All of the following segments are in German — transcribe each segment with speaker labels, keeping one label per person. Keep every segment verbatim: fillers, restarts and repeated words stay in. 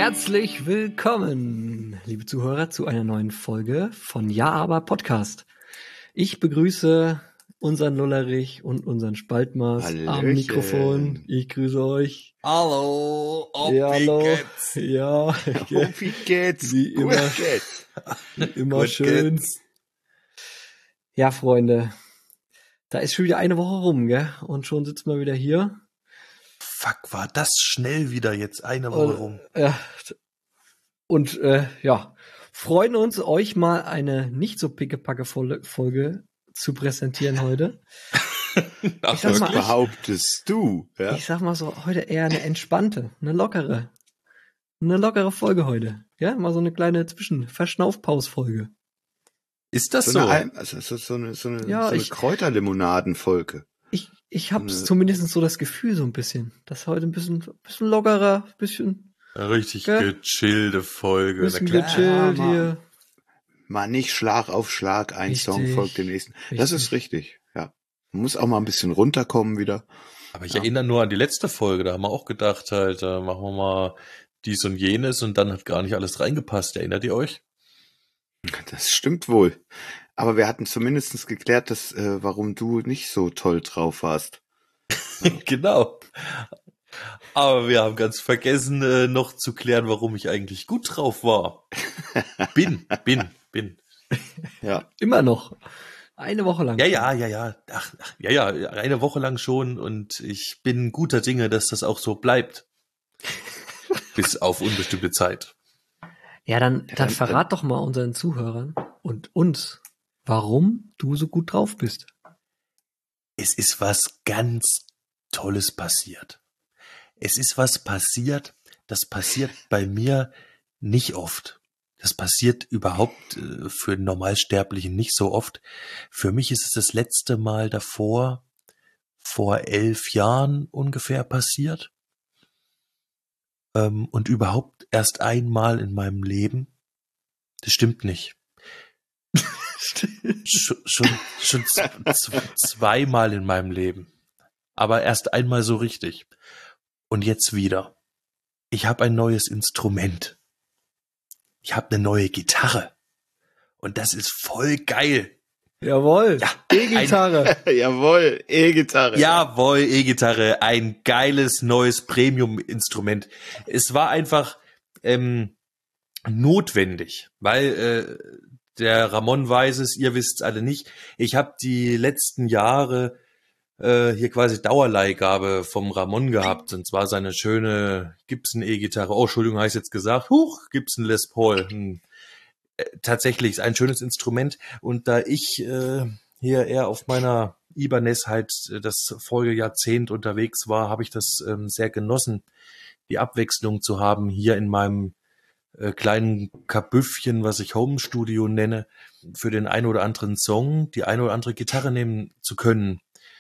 Speaker 1: Herzlich willkommen, liebe Zuhörer, zu einer neuen Folge von Ja, aber Podcast. Ich begrüße unseren Lullerich und unseren Spaltmaß
Speaker 2: Hallöchen.
Speaker 1: am Mikrofon. Ich grüße euch.
Speaker 2: Hallo, ob
Speaker 1: ja,
Speaker 2: wie
Speaker 1: hallo.
Speaker 2: geht's?
Speaker 1: Ja,
Speaker 2: Ob wie geht's?
Speaker 1: Wie immer,
Speaker 2: Gut geht's.
Speaker 1: wie immer
Speaker 2: Gut
Speaker 1: schön.
Speaker 2: geht's.
Speaker 1: Ja, Freunde, da ist schon wieder eine Woche rum, gell? Und schon sitzen wir wieder hier.
Speaker 2: Fuck, war das schnell wieder jetzt eine Woche
Speaker 1: Und,
Speaker 2: rum.
Speaker 1: Ja, und äh, ja, freuen uns, euch mal eine nicht so pickepacke Folge zu präsentieren heute.
Speaker 2: Ach,
Speaker 1: Ich sag
Speaker 2: was
Speaker 1: mal,
Speaker 2: behauptest du? Ja?
Speaker 1: Ich sag mal so, heute eher eine entspannte, eine lockere, eine lockere Folge heute. Ja, mal so eine kleine Zwischen-Verschnaufpaus-Folge.
Speaker 2: Ist das
Speaker 3: so?
Speaker 2: so?
Speaker 3: Eine, also so, so eine, so eine,
Speaker 1: Ja,
Speaker 3: so eine
Speaker 1: ich-
Speaker 3: Kräuterlimonaden-Folge.
Speaker 1: Ich, ich hab's
Speaker 3: Ne.
Speaker 1: zumindest so das Gefühl so ein bisschen, dass heute ein bisschen, bisschen lockerer, bisschen,
Speaker 2: Richtig
Speaker 1: Gell?
Speaker 2: gechillte Folge.
Speaker 1: bisschen
Speaker 2: Na klar.
Speaker 1: gechillt
Speaker 3: Ja,
Speaker 1: hier.
Speaker 3: Mal nicht Schlag auf Schlag, ein
Speaker 1: Richtig,
Speaker 3: Song folgt dem nächsten. Das
Speaker 1: richtig.
Speaker 3: ist richtig, ja. Man muss auch mal ein bisschen runterkommen wieder.
Speaker 2: Aber ich
Speaker 3: Ja.
Speaker 2: erinnere nur an die letzte Folge, da haben wir auch gedacht, halt, äh, machen wir mal dies und jenes und dann hat gar nicht alles reingepasst. Erinnert ihr euch?
Speaker 3: Das stimmt wohl. Aber wir hatten zumindest geklärt, dass, äh, warum du nicht so toll drauf warst.
Speaker 2: Genau. Aber wir haben ganz vergessen, äh, noch zu klären, warum ich eigentlich gut drauf war. Bin, bin, bin.
Speaker 3: Ja.
Speaker 1: Immer noch. Eine Woche lang.
Speaker 2: Ja, ja, ja, ja. Ach, ach, ja, ja, eine Woche lang schon und ich bin guter Dinge, dass das auch so bleibt. Bis auf unbestimmte Zeit.
Speaker 1: Ja, dann, dann
Speaker 3: dann-
Speaker 1: verrat doch mal unseren Zuhörern und uns, warum du so gut drauf bist.
Speaker 2: Es ist was ganz Tolles passiert. Es ist was passiert, das passiert bei mir nicht oft. Das passiert überhaupt äh, für einen Normalsterblichen nicht so oft. Für mich ist es das letzte Mal davor, vor elf Jahren ungefähr passiert. Ähm, und überhaupt erst einmal in meinem Leben. Das stimmt nicht. Schon, schon, schon z- z- zweimal in meinem Leben. Aber erst einmal so richtig. Und jetzt wieder. Ich habe ein neues Instrument. Ich habe eine neue Gitarre. Und das ist voll geil.
Speaker 1: Jawohl.
Speaker 2: Ja,
Speaker 1: E-Gitarre.
Speaker 3: Jawohl, E-Gitarre.
Speaker 2: Jawohl, E-Gitarre. Ein geiles neues Premium-Instrument. Es war einfach ähm, notwendig, weil äh, der Ramon weiß es, ihr wisst es alle nicht. Ich habe die letzten Jahre äh, hier quasi Dauerleihgabe vom Ramon gehabt. Und zwar seine schöne Gibson E-Gitarre. Oh, Entschuldigung, habe ich jetzt gesagt. Huch, Gibson Les Paul. Hm. Äh, tatsächlich ist ein schönes Instrument. Und da ich äh, hier eher auf meiner Ibanez halt äh, das Folgejahrzehnt unterwegs war, habe ich das ähm, sehr genossen, die Abwechslung zu haben hier in meinem äh, kleinen Kabüffchen, was ich Home Studio nenne, für den ein oder anderen Song die eine oder andere Gitarre nehmen zu können.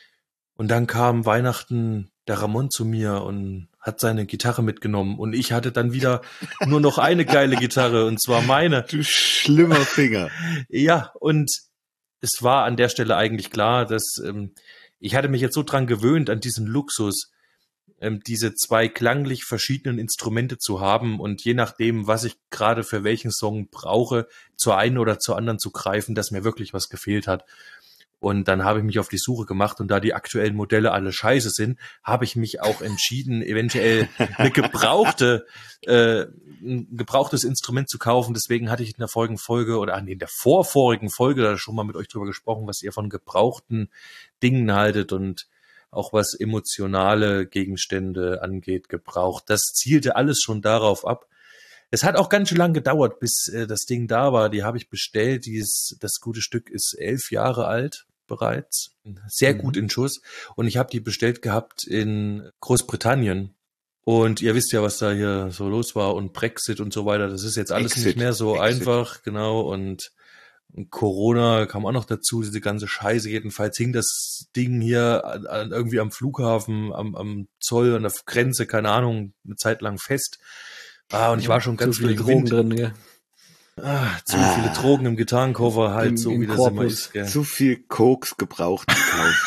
Speaker 2: Und dann kam Weihnachten der Ramon zu mir und hat seine Gitarre mitgenommen. Und ich hatte dann wieder nur noch eine geile Gitarre, und zwar meine.
Speaker 3: Du schlimmer Finger.
Speaker 2: Ja, und es war an der Stelle eigentlich klar, dass ähm, ich hatte mich jetzt so dran gewöhnt, an diesen Luxus, ähm, diese zwei klanglich verschiedenen Instrumente zu haben und je nachdem, was ich gerade für welchen Song brauche, zur einen oder zur anderen zu greifen, dass mir wirklich was gefehlt hat. Und dann habe ich mich auf die Suche gemacht, und da die aktuellen Modelle alle scheiße sind, habe ich mich auch entschieden, eventuell eine gebrauchte, äh, ein gebrauchtes Instrument zu kaufen. Deswegen hatte ich in der vorigen Folge oder in der vorvorigen Folge da schon mal mit euch drüber gesprochen, was ihr von gebrauchten Dingen haltet und auch was emotionale Gegenstände angeht, gebraucht. Das zielte alles schon darauf ab. Es hat auch ganz schön lang gedauert, bis äh, das Ding da war. Die habe ich bestellt. Dieses, das gute Stück ist elf Jahre alt bereits. Sehr
Speaker 1: Mhm.
Speaker 2: gut in Schuss. Und ich habe die bestellt gehabt in Großbritannien. Und ihr wisst ja, was da hier so los war und Brexit und so weiter. Das ist jetzt alles
Speaker 3: Exit.
Speaker 2: nicht mehr so
Speaker 3: Exit.
Speaker 2: einfach, genau. Und Corona kam auch noch dazu, diese ganze Scheiße. Jedenfalls hing das Ding hier an, an, irgendwie am Flughafen, am, am Zoll, an der Grenze, keine Ahnung, eine Zeit lang fest. Ah, und ich war schon ganz
Speaker 1: Zu viele
Speaker 2: viel
Speaker 1: Drogen
Speaker 2: Wind.
Speaker 1: drin, gell?
Speaker 2: Ah, zu
Speaker 3: Ah.
Speaker 2: viele Drogen im Gitarrenkoffer, halt
Speaker 1: Im-
Speaker 2: so
Speaker 1: im
Speaker 2: wie das immer
Speaker 1: Korpus.
Speaker 2: ist. Gell.
Speaker 3: Zu viel Koks gebraucht gekauft.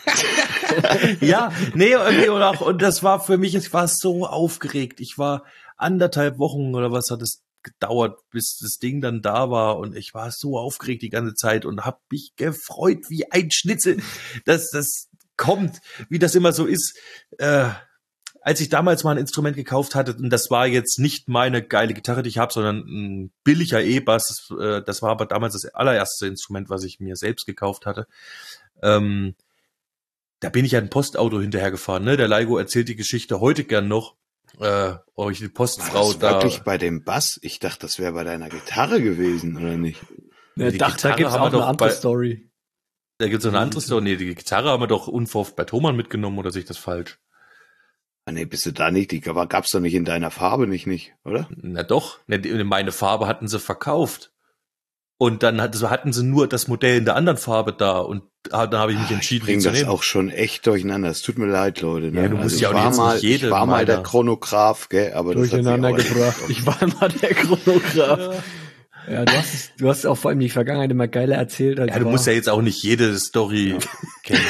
Speaker 2: Ja, nee, irgendwie und auch, und das war für mich, ich war so aufgeregt. Ich war anderthalb Wochen oder was hat es gedauert, bis das Ding dann da war und ich war so aufgeregt die ganze Zeit und habe mich gefreut wie ein Schnitzel, dass das kommt, wie das immer so ist. Äh, als ich damals mal ein Instrument gekauft hatte, und das war jetzt nicht meine geile Gitarre, die ich habe, sondern ein billiger E-Bass, das, äh, das war aber damals das allererste Instrument, was ich mir selbst gekauft hatte, ähm, da bin ich ein Postauto hinterhergefahren. Ne? Der Laigo erzählt die Geschichte heute gern noch. Äh, euch die Postfrau
Speaker 3: war das
Speaker 2: da.
Speaker 3: Wirklich bei dem Bass? Ich dachte, das wäre bei deiner Gitarre gewesen, oder nicht?
Speaker 1: Ja,
Speaker 2: die
Speaker 1: dachte, da
Speaker 2: Gitarre
Speaker 1: gibt's
Speaker 2: haben
Speaker 1: auch
Speaker 2: wir
Speaker 1: eine
Speaker 2: doch
Speaker 1: andere
Speaker 2: bei-
Speaker 1: Story.
Speaker 2: Da gibt's noch eine andere Story. Nee, die Gitarre haben wir doch unverhofft bei Thomann mitgenommen, oder sehe ich das falsch?
Speaker 3: Ah, nee, bist du da nicht? Die gab's doch nicht in deiner Farbe, nicht, nicht, oder?
Speaker 2: Na doch, ne, die- meine Farbe hatten sie verkauft. Und dann hat- so hatten sie nur das Modell in der anderen Farbe da und ah, dann habe ich mich
Speaker 3: Ah,
Speaker 2: entschieden,
Speaker 3: ich bring
Speaker 2: die zu
Speaker 3: das
Speaker 2: nehmen.
Speaker 3: auch schon echt durcheinander. Es tut mir leid, Leute. Ne?
Speaker 2: Ja, du musst
Speaker 3: also
Speaker 2: ja
Speaker 3: ich
Speaker 2: auch
Speaker 3: war
Speaker 2: jetzt
Speaker 3: mal,
Speaker 2: nicht jede
Speaker 3: ich war mal der
Speaker 2: meiner-
Speaker 3: Chronograph, gell, aber das hat sich
Speaker 1: Durcheinander
Speaker 3: auch erledigt.
Speaker 1: gebracht. Ich war mal der Chronograph. Ja, du hast, es- du hast auch vor allem die Vergangenheit immer geiler erzählt als
Speaker 2: Ja, du
Speaker 1: war.
Speaker 2: musst ja jetzt auch nicht jede Story kennen.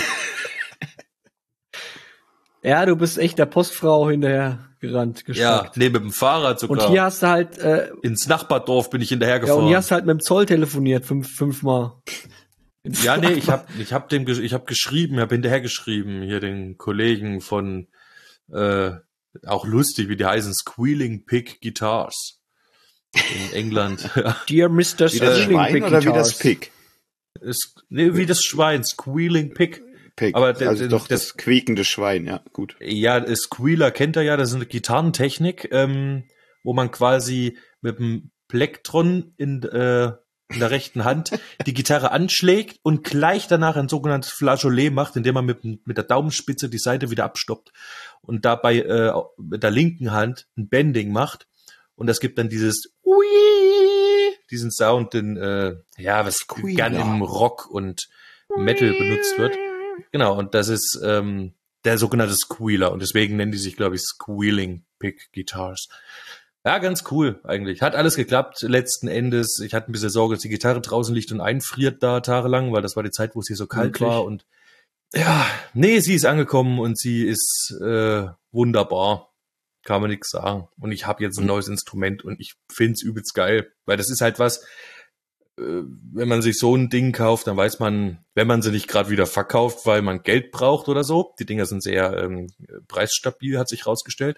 Speaker 1: Ja, du bist echt der Postfrau hinterher gerannt,
Speaker 2: Ja,
Speaker 1: gestreckt.
Speaker 2: nee, mit dem Fahrrad sogar.
Speaker 1: Und hier hast du halt, äh,
Speaker 2: Ins Nachbardorf bin ich
Speaker 1: ja,
Speaker 2: hinterhergefahren.
Speaker 1: und hier hast du halt mit dem Zoll telefoniert, fünf, fünfmal.
Speaker 2: Ja, nee, ich hab, ich hab dem, ge- ich hab geschrieben, hab hinterhergeschrieben, hier den Kollegen von, äh, auch lustig, wie die heißen, Squealing Pig Guitars in England.
Speaker 1: Dear Mister
Speaker 3: Wie das
Speaker 1: Squealing
Speaker 3: Schwein
Speaker 1: Pig
Speaker 3: oder wie
Speaker 1: Guitars.
Speaker 3: das Pig?
Speaker 2: Ist, nee, wie das Schwein, Squealing Pig.
Speaker 3: Pig.
Speaker 2: Aber der-
Speaker 3: also
Speaker 2: der-
Speaker 3: doch
Speaker 2: das-
Speaker 3: das quiekende Schwein, ja, gut.
Speaker 2: Ja, äh, Squealer kennt er ja, das ist eine Gitarrentechnik, ähm, wo man quasi mit dem Plektron in, äh, in der rechten Hand die Gitarre anschlägt und gleich danach ein sogenanntes Flageolet macht, indem man mit, dem- mit der Daumenspitze die Seite wieder abstoppt und dabei äh, mit der linken Hand ein Bending macht. Und das gibt dann dieses Ui, diesen Sound, den, äh, ja, was
Speaker 3: Squealer.
Speaker 2: gern im Rock und Metal benutzt wird. Genau, und das ist ähm, der sogenannte Squealer. Und deswegen nennen die sich, glaube ich, Squealing Pig Guitars. Ja, ganz cool eigentlich. Hat alles geklappt letzten Endes. Ich hatte ein bisschen Sorge, dass die Gitarre draußen liegt und einfriert da tagelang, weil das war die Zeit, wo es hier so kalt
Speaker 1: Wirklich?
Speaker 2: war. Und ja, nee, sie ist angekommen und sie ist äh, wunderbar. Kann man nichts sagen. Und ich habe jetzt ein neues Instrument und ich find's übelst geil. Weil das ist halt was, äh, wenn man sich so ein Ding kauft, dann weiß man, wenn man sie nicht gerade wieder verkauft, weil man Geld braucht oder so, die Dinger sind sehr ähm, preisstabil, hat sich rausgestellt,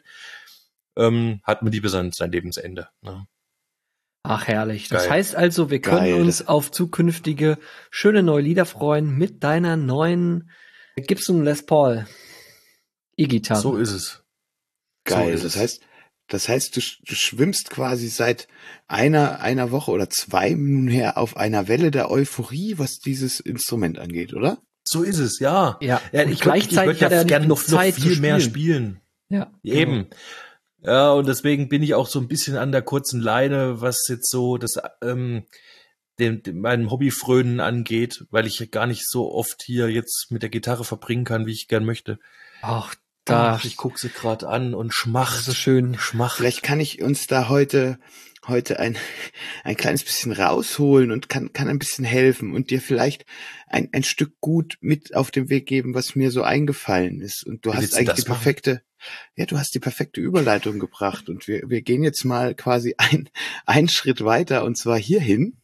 Speaker 2: ähm, hat man die bis an sein Lebensende. Ne?
Speaker 1: Ach, herrlich. Das
Speaker 2: Geil.
Speaker 1: heißt also, wir können
Speaker 3: Geil.
Speaker 1: uns auf zukünftige schöne neue Lieder freuen mit deiner neuen Gibson Les Paul E-Gitarre.
Speaker 2: So ist es.
Speaker 3: Geil.
Speaker 2: So ist
Speaker 3: das
Speaker 2: es.
Speaker 3: heißt, das heißt, du, sch- du schwimmst quasi seit einer, einer Woche oder zwei nun her auf einer Welle der Euphorie, was dieses Instrument angeht, oder?
Speaker 2: So ist es, ja.
Speaker 1: Ja,
Speaker 2: ja
Speaker 1: und
Speaker 2: ich
Speaker 1: gleichzeitig
Speaker 2: würd, ich
Speaker 1: hat er
Speaker 2: würd ja
Speaker 1: nicht
Speaker 2: gern
Speaker 1: die
Speaker 2: noch, noch
Speaker 1: Zeit zu
Speaker 2: viel mehr
Speaker 1: spielen.
Speaker 2: spielen.
Speaker 1: Ja,
Speaker 2: Eben. Ja, und deswegen bin ich auch so ein bisschen an der kurzen Leine, was jetzt so das ähm, den, den, meinem Hobbyfrönen angeht, weil ich gar nicht so oft hier jetzt mit der Gitarre verbringen kann, wie ich gern möchte.
Speaker 1: Ach, da
Speaker 2: Ach, ich gucke sie gerade an und schmach,
Speaker 1: so schön.
Speaker 2: schmach.
Speaker 3: Vielleicht kann ich uns da heute, heute ein, ein kleines bisschen rausholen und kann, kann ein bisschen helfen und dir vielleicht ein, ein Stück gut mit auf den Weg geben, was mir so eingefallen ist. Und du
Speaker 2: Wie
Speaker 3: hast
Speaker 2: willst du
Speaker 3: eigentlich
Speaker 2: das
Speaker 3: die
Speaker 2: machen?
Speaker 3: perfekte, ja, du hast die perfekte Überleitung gebracht und wir, wir gehen jetzt mal quasi ein, einen Schritt weiter und zwar hierhin.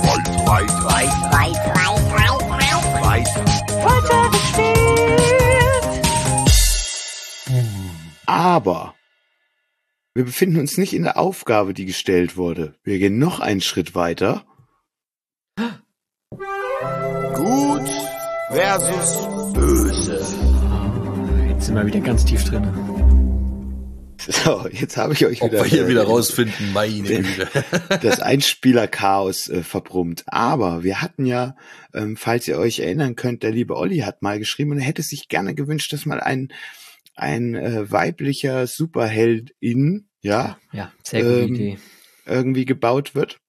Speaker 3: Aber wir befinden uns nicht in der Aufgabe, die gestellt wurde. Wir gehen noch einen Schritt weiter.
Speaker 4: Gut versus böse.
Speaker 1: Jetzt sind wir wieder ganz tief drin.
Speaker 3: So, jetzt habe ich euch
Speaker 2: Ob
Speaker 3: wieder,
Speaker 2: wir hier
Speaker 3: äh,
Speaker 2: wieder rausfinden, meine Güte.
Speaker 3: das Einspieler-Chaos äh, verbrummt. Aber wir hatten ja, ähm, falls ihr euch erinnern könnt, der liebe Olli hat mal geschrieben und er hätte sich gerne gewünscht, dass mal ein ein äh, weiblicher Superheldin, ja,
Speaker 1: Ja, sehr gute
Speaker 3: Ähm,
Speaker 1: Idee.
Speaker 3: irgendwie gebaut wird.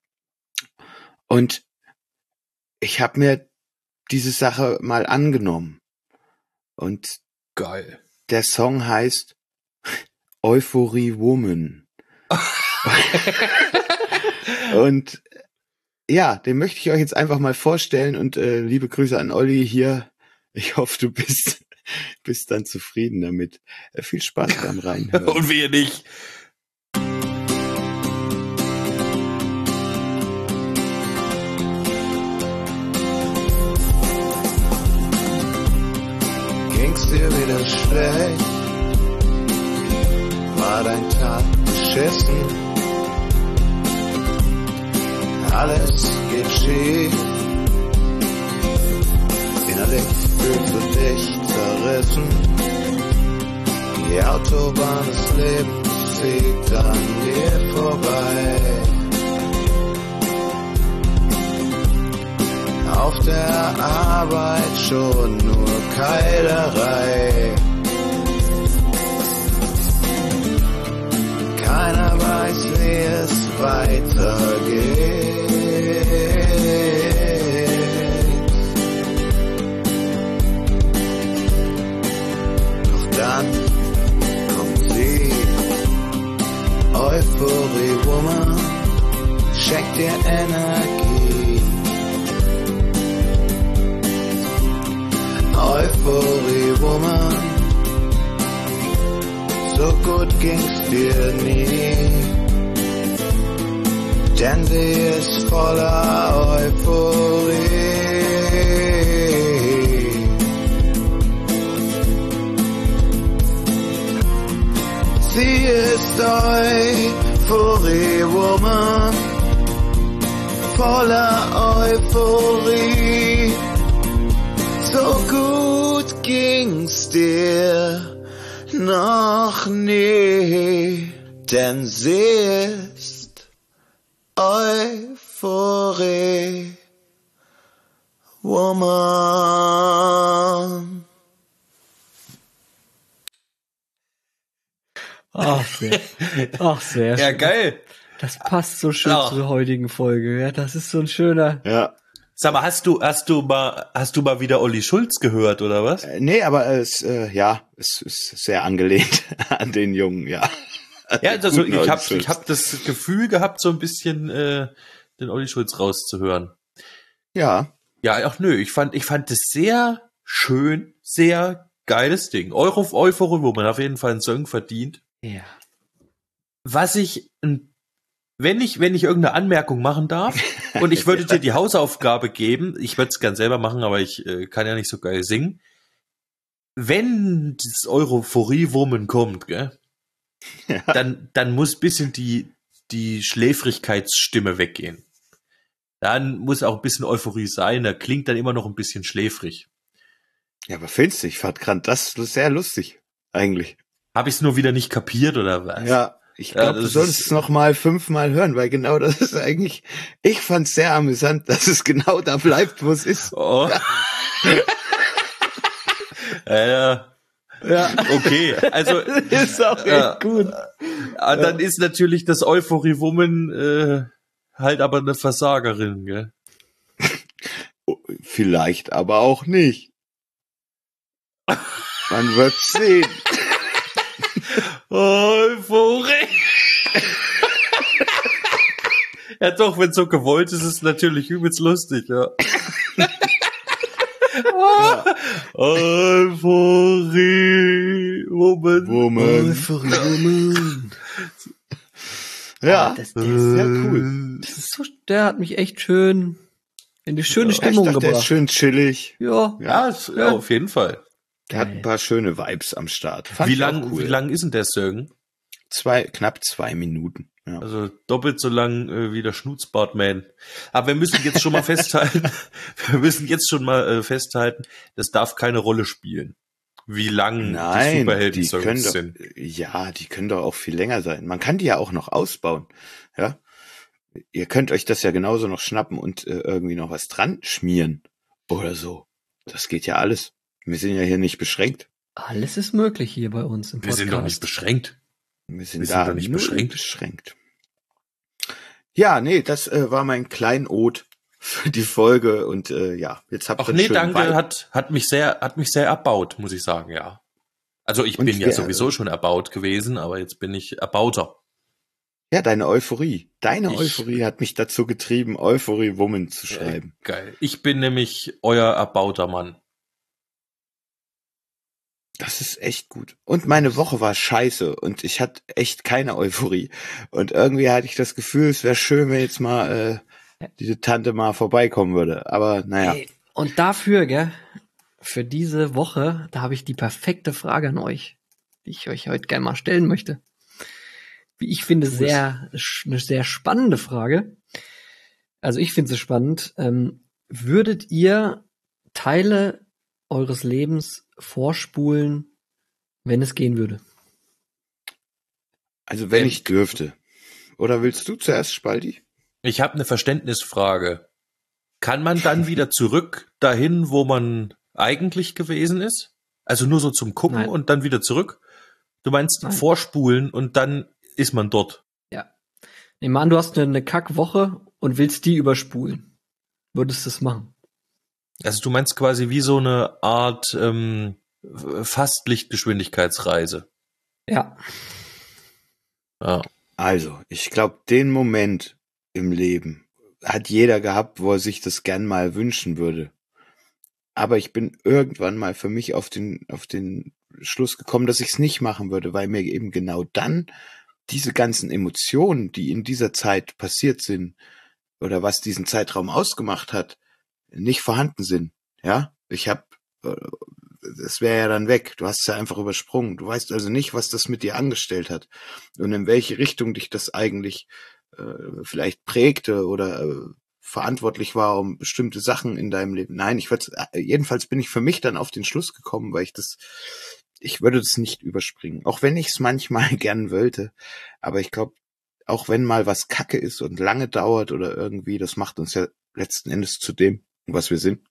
Speaker 3: Und ich habe mir diese Sache mal angenommen. Und
Speaker 2: Geil.
Speaker 3: der Song heißt Euphorie Woman. Und ja, den möchte ich euch jetzt einfach mal vorstellen und äh, liebe Grüße an Olli hier. Ich hoffe, du bist, bist dann zufrieden damit. Äh, viel Spaß beim Reinhören.
Speaker 2: Und wir nicht.
Speaker 3: schlecht, war dein Tag beschissen, alles geht schief, innerlich fühlst du dich zerrissen, die Autobahn des Lebens zieht an dir vorbei. Auf der Arbeit schon nur Keilerei. Keiner weiß, wie es weitergeht. Doch dann kommt sie, Euphorie Woman, schenkt dir Energie. Euphorie Woman, so gut ging's dir nie, denn sie ist voller Euphorie. Sie ist Euphorie Woman, voller Euphorie. So gut ging's dir noch nie, denn sie ist Euphorie Woman.
Speaker 1: Ach, sehr, ach, sehr
Speaker 2: Ja,
Speaker 1: schön.
Speaker 2: geil.
Speaker 1: Das passt so schön
Speaker 2: Ach.
Speaker 1: zur heutigen Folge. Ja, das ist so ein schöner.
Speaker 3: Ja.
Speaker 2: Sag mal, hast du, hast du mal, hast du mal wieder Olli Schulz gehört, oder was?
Speaker 3: Äh, nee, aber es, äh, ja, es ist sehr angelehnt an den Jungen, ja.
Speaker 2: Ja, also
Speaker 3: Guten
Speaker 2: ich
Speaker 3: Olli
Speaker 2: habe
Speaker 3: Schulz.
Speaker 2: ich hab das Gefühl gehabt, so ein bisschen äh, den Olli Schulz rauszuhören.
Speaker 3: Ja,
Speaker 2: Ja, ach nö, ich fand, ich fand es sehr schön, sehr geiles Ding. Euro Euphorie, wo man auf jeden Fall einen Song verdient.
Speaker 1: Ja.
Speaker 2: Was ich, wenn ich, wenn ich irgendeine Anmerkung machen darf, und ich würde dir die Hausaufgabe geben, ich würde es gern selber machen, aber ich äh, kann ja nicht so geil singen. Wenn das Euphorie-Woman kommt, gell,
Speaker 3: Ja.
Speaker 2: dann, dann muss bisschen die, die Schläfrigkeitsstimme weggehen. Dann muss auch ein bisschen Euphorie sein, da klingt dann immer noch ein bisschen schläfrig.
Speaker 3: Ja, aber findest du, ich fand gerade das sehr lustig, eigentlich.
Speaker 2: Habe ich es nur wieder nicht kapiert, oder was?
Speaker 3: Ja, ich
Speaker 2: Ja,
Speaker 3: glaube, du
Speaker 2: das
Speaker 3: solltest
Speaker 2: ist-
Speaker 3: es noch mal fünfmal hören, weil genau das ist eigentlich, ich fand's sehr amüsant, dass es genau da bleibt, wo es ist.
Speaker 2: Oh. ja, ja.
Speaker 3: Ja,
Speaker 2: Okay, also
Speaker 3: ist auch echt
Speaker 2: Ja.
Speaker 3: gut.
Speaker 2: ah, dann ist natürlich das Euphorie Woman äh, halt aber eine Versagerin, gell?
Speaker 3: Oh, vielleicht aber auch nicht. Man wird sehen.
Speaker 2: Euphorie. Ja doch, wenn so gewollt ist, ist es natürlich übelst lustig, ja. Euphorie Woman.
Speaker 3: Woman.
Speaker 1: Euphorie Woman.
Speaker 3: Ja,
Speaker 1: Das,
Speaker 3: das
Speaker 1: der,
Speaker 3: ist
Speaker 1: ist,
Speaker 3: sehr cool.
Speaker 1: das ist so, der hat mich echt schön in die schöne
Speaker 3: Ja, ich
Speaker 1: Stimmung
Speaker 3: dachte, der ist
Speaker 1: gebracht.
Speaker 3: schön chillig.
Speaker 1: Ja.
Speaker 2: Ja, ist, ja, auf jeden Fall.
Speaker 3: Der hat ein paar schöne Vibes am Start. Fand
Speaker 2: Wie
Speaker 3: ich auch
Speaker 2: lang,
Speaker 3: cool.
Speaker 2: wie lang ist denn der Song?
Speaker 3: Zwei, knapp zwei Minuten. Ja.
Speaker 2: Also doppelt so lang äh, wie der Schnutzbartman. Aber wir müssen jetzt schon mal festhalten, wir müssen jetzt schon mal äh, festhalten, das darf keine Rolle spielen, wie lang die
Speaker 3: Nein, die
Speaker 2: Superhelden-Songs
Speaker 3: können doch,
Speaker 2: sind.
Speaker 3: ja, die können doch auch viel länger sein. Man kann die ja auch noch ausbauen. Ja, ihr könnt euch das ja genauso noch schnappen und äh, irgendwie noch was dran schmieren oder so. Das geht ja alles. Wir sind ja hier nicht beschränkt.
Speaker 1: Alles ist möglich hier bei uns im
Speaker 2: Wir
Speaker 1: Podcast.
Speaker 2: sind doch nicht beschränkt.
Speaker 3: Wir sind
Speaker 2: Wir sind
Speaker 3: da
Speaker 2: doch nicht
Speaker 3: null
Speaker 2: beschränkt.
Speaker 3: beschränkt. Ja, nee, das äh, war mein Kleinod für die Folge und äh, ja, jetzt habt ihr
Speaker 2: Ach
Speaker 3: einen
Speaker 2: nee,
Speaker 3: schönen
Speaker 2: danke,
Speaker 3: Vibe.
Speaker 2: hat, hat mich sehr, hat mich sehr erbaut, muss ich sagen, ja. Also ich
Speaker 3: Und
Speaker 2: bin ja
Speaker 3: wir-
Speaker 2: sowieso schon erbaut gewesen, aber jetzt bin ich erbauter.
Speaker 3: Ja, deine Euphorie. Deine
Speaker 2: Ich-
Speaker 3: Euphorie hat mich dazu getrieben, Euphorie Woman zu schreiben.
Speaker 2: Äh, geil. Ich bin nämlich euer erbauter Mann.
Speaker 3: Das ist echt gut. Und meine Woche war scheiße und ich hatte echt keine Euphorie. Und irgendwie hatte ich das Gefühl, es wäre schön, wenn jetzt mal äh, diese Tante mal vorbeikommen würde. Aber naja.
Speaker 1: Ey, und dafür, gell, für diese Woche, da habe ich die perfekte Frage an euch, die ich euch heute gerne mal stellen möchte. Wie ich finde, sehr, eine sehr spannende Frage. Also ich finde es spannend. Ähm, würdet ihr Teile eures Lebens vorspulen, wenn es gehen würde?
Speaker 3: Also wenn ich dürfte. Oder willst du zuerst, Spaldi?
Speaker 2: Ich habe eine Verständnisfrage. Kann man dann wieder zurück dahin, wo man eigentlich gewesen ist? Also nur so zum Gucken
Speaker 1: Nein.
Speaker 2: und dann wieder zurück? Du meinst
Speaker 1: Nein.
Speaker 2: vorspulen und dann ist man dort?
Speaker 1: Ja. Nehmen wir an, du hast eine, eine Kackwoche und willst die überspulen. Würdest du es machen?
Speaker 2: Also du meinst quasi wie so eine Art ähm, fast Lichtgeschwindigkeitsreise.
Speaker 1: Ja.
Speaker 2: Ja.
Speaker 3: Also, ich glaube, den Moment im Leben hat jeder gehabt, wo er sich das gern mal wünschen würde. Aber ich bin irgendwann mal für mich auf den, auf den Schluss gekommen, dass ich es nicht machen würde, weil mir eben genau dann diese ganzen Emotionen, die in dieser Zeit passiert sind oder was diesen Zeitraum ausgemacht hat, nicht vorhanden sind. Ja, ich habe, das wäre ja dann weg. Du hast es ja einfach übersprungen. Du weißt also nicht, was das mit dir angestellt hat und in welche Richtung dich das eigentlich äh, vielleicht prägte oder äh, verantwortlich war um bestimmte Sachen in deinem Leben. Nein, ich würde, jedenfalls bin ich für mich dann auf den Schluss gekommen, weil ich das, ich würde das nicht überspringen. Auch wenn ich es manchmal gern wollte. Aber ich glaube, auch wenn mal was Kacke ist und lange dauert oder irgendwie, das macht uns ja letzten Endes zu dem, was wir sind.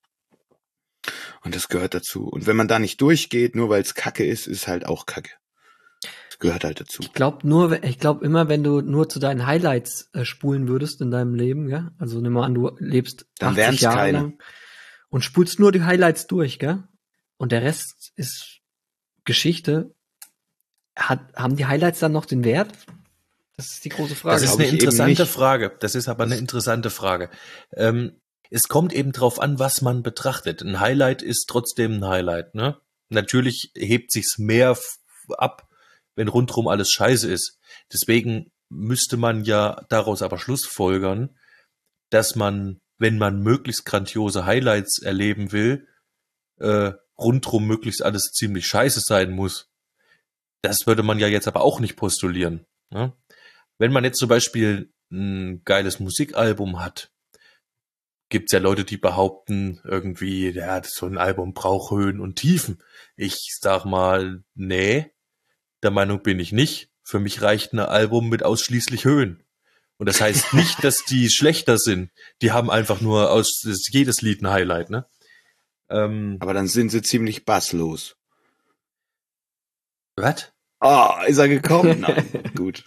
Speaker 3: Und das gehört dazu. Und wenn man da nicht durchgeht, nur weil es Kacke ist, ist halt auch Kacke. Das gehört halt dazu.
Speaker 1: Ich glaube nur, ich glaube immer, wenn du nur zu deinen Highlights äh, spulen würdest in deinem Leben, gell? Also nimm mal an, du lebst
Speaker 3: Dann
Speaker 1: achtzig Jahre
Speaker 3: keine.
Speaker 1: lang und spulst nur die Highlights durch, gell? Und der Rest ist Geschichte. Hat, haben die Highlights dann noch den Wert? Das ist die große Frage.
Speaker 2: Das ist
Speaker 3: Glaube
Speaker 2: eine
Speaker 3: ich eben
Speaker 2: interessante
Speaker 3: nicht.
Speaker 2: Frage. Das ist aber eine interessante Frage. Ähm, es kommt eben drauf an, was man betrachtet. Ein Highlight ist trotzdem ein Highlight, ne? Natürlich hebt sich's mehr f- ab, wenn rundherum alles scheiße ist. Deswegen müsste man ja daraus aber schlussfolgern, dass man, wenn man möglichst grandiose Highlights erleben will, äh, rundherum möglichst alles ziemlich scheiße sein muss. Das würde man ja jetzt aber auch nicht postulieren, ne? Wenn man jetzt zum Beispiel ein geiles Musikalbum hat, gibt's ja Leute, die behaupten irgendwie, ja, so ein Album braucht Höhen und Tiefen. Ich sag mal, nee, der Meinung bin ich nicht. Für mich reicht ein Album mit ausschließlich Höhen. Und das heißt nicht, dass die schlechter sind. Die haben einfach nur aus das ist jedes Lied ein Highlight, ne? Ähm,
Speaker 3: Aber dann sind sie ziemlich basslos.
Speaker 2: was?
Speaker 3: Oh, ist er gekommen? Nein, gut.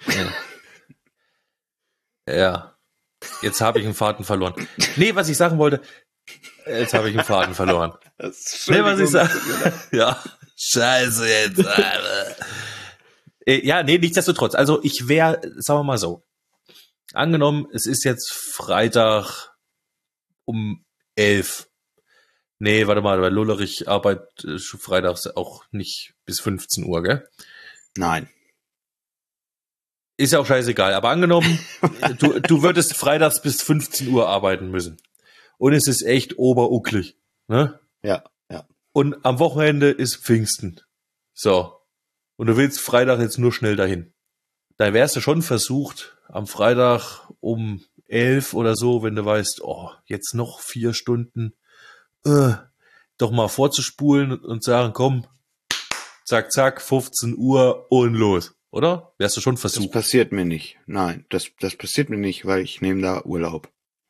Speaker 2: Ja. Jetzt habe ich einen Faden verloren. Nee, was ich sagen wollte, jetzt habe ich einen Faden verloren. Nee, was ich sage. Ja, scheiße jetzt. Alter. Äh, Ja, nee, nichtsdestotrotz. Also ich wäre, sagen wir mal so, angenommen, es ist jetzt Freitag um elf. Nee, warte mal, bei Lullerich arbeitet äh, freitags auch nicht bis fünfzehn Uhr, gell?
Speaker 3: Nein.
Speaker 2: Ist ja auch scheißegal. Aber angenommen, du, du würdest freitags bis fünfzehn Uhr arbeiten müssen. Und es ist echt oberucklig, ne?
Speaker 3: Ja, ja.
Speaker 2: Und am Wochenende ist Pfingsten. So. Und du willst Freitag jetzt nur schnell dahin. Dann wärst du schon versucht, am Freitag um elf oder so, wenn du weißt, oh, jetzt noch vier Stunden, äh, doch mal vorzuspulen und sagen, komm, zack, zack, fünfzehn Uhr und los. Oder? Wärst du schon
Speaker 3: Das
Speaker 2: versucht.
Speaker 3: passiert mir nicht. Nein, das, das passiert mir nicht, weil ich nehme da Urlaub.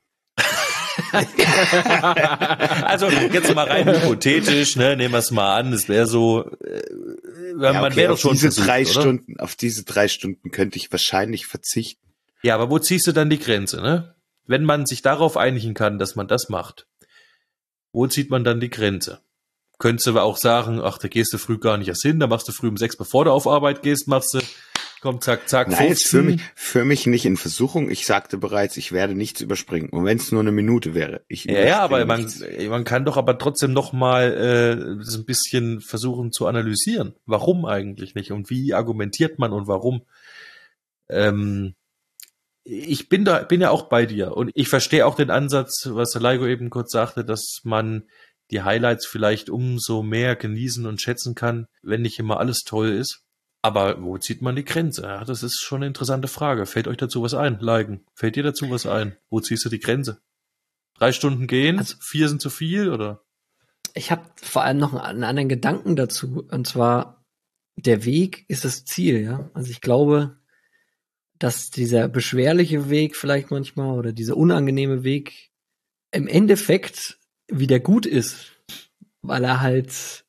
Speaker 2: Also jetzt mal rein hypothetisch, ne, nehmen wir es mal an, es wäre so, äh, man
Speaker 3: okay,
Speaker 2: wäre
Speaker 3: auf
Speaker 2: doch schon
Speaker 3: diese
Speaker 2: versucht,
Speaker 3: drei
Speaker 2: oder?
Speaker 3: Stunden, auf diese drei Stunden könnte ich wahrscheinlich verzichten.
Speaker 2: Ja, aber wo ziehst du dann die Grenze, ne? Wenn man sich darauf einigen kann, dass man das macht, wo zieht man dann die Grenze? Könntest du aber auch sagen, ach, da gehst du früh gar nicht erst hin, da machst du früh um sechs, bevor du auf Arbeit gehst, machst du, komm, zack, zack,
Speaker 3: Nein, ist für
Speaker 2: fünfzehn.
Speaker 3: mich, für mich nicht in Versuchung. Ich sagte bereits, ich werde nichts überspringen. Und wenn es nur eine Minute wäre. Ich
Speaker 2: Ja, ja, aber
Speaker 3: überspringe
Speaker 2: man,
Speaker 3: nichts.
Speaker 2: man kann doch aber trotzdem noch mal äh, so ein bisschen versuchen zu analysieren. Warum eigentlich nicht? Und wie argumentiert man und warum? Ähm, ich bin da, bin ja auch bei dir. Und ich verstehe auch den Ansatz, was der Leigo eben kurz sagte, dass man die Highlights vielleicht umso mehr genießen und schätzen kann, wenn nicht immer alles toll ist. Aber wo zieht man die Grenze? Ja, das ist schon eine interessante Frage. Fällt euch dazu was ein, Liken? Fällt dir dazu was ein? Wo ziehst du die Grenze? Drei Stunden gehen? Also, vier sind zu viel, oder?
Speaker 1: Ich habe vor allem noch einen anderen Gedanken dazu. Und zwar, der Weg ist das Ziel, ja. Also ich glaube, dass dieser beschwerliche Weg vielleicht manchmal oder dieser unangenehme Weg im Endeffekt wieder gut ist, weil er halt,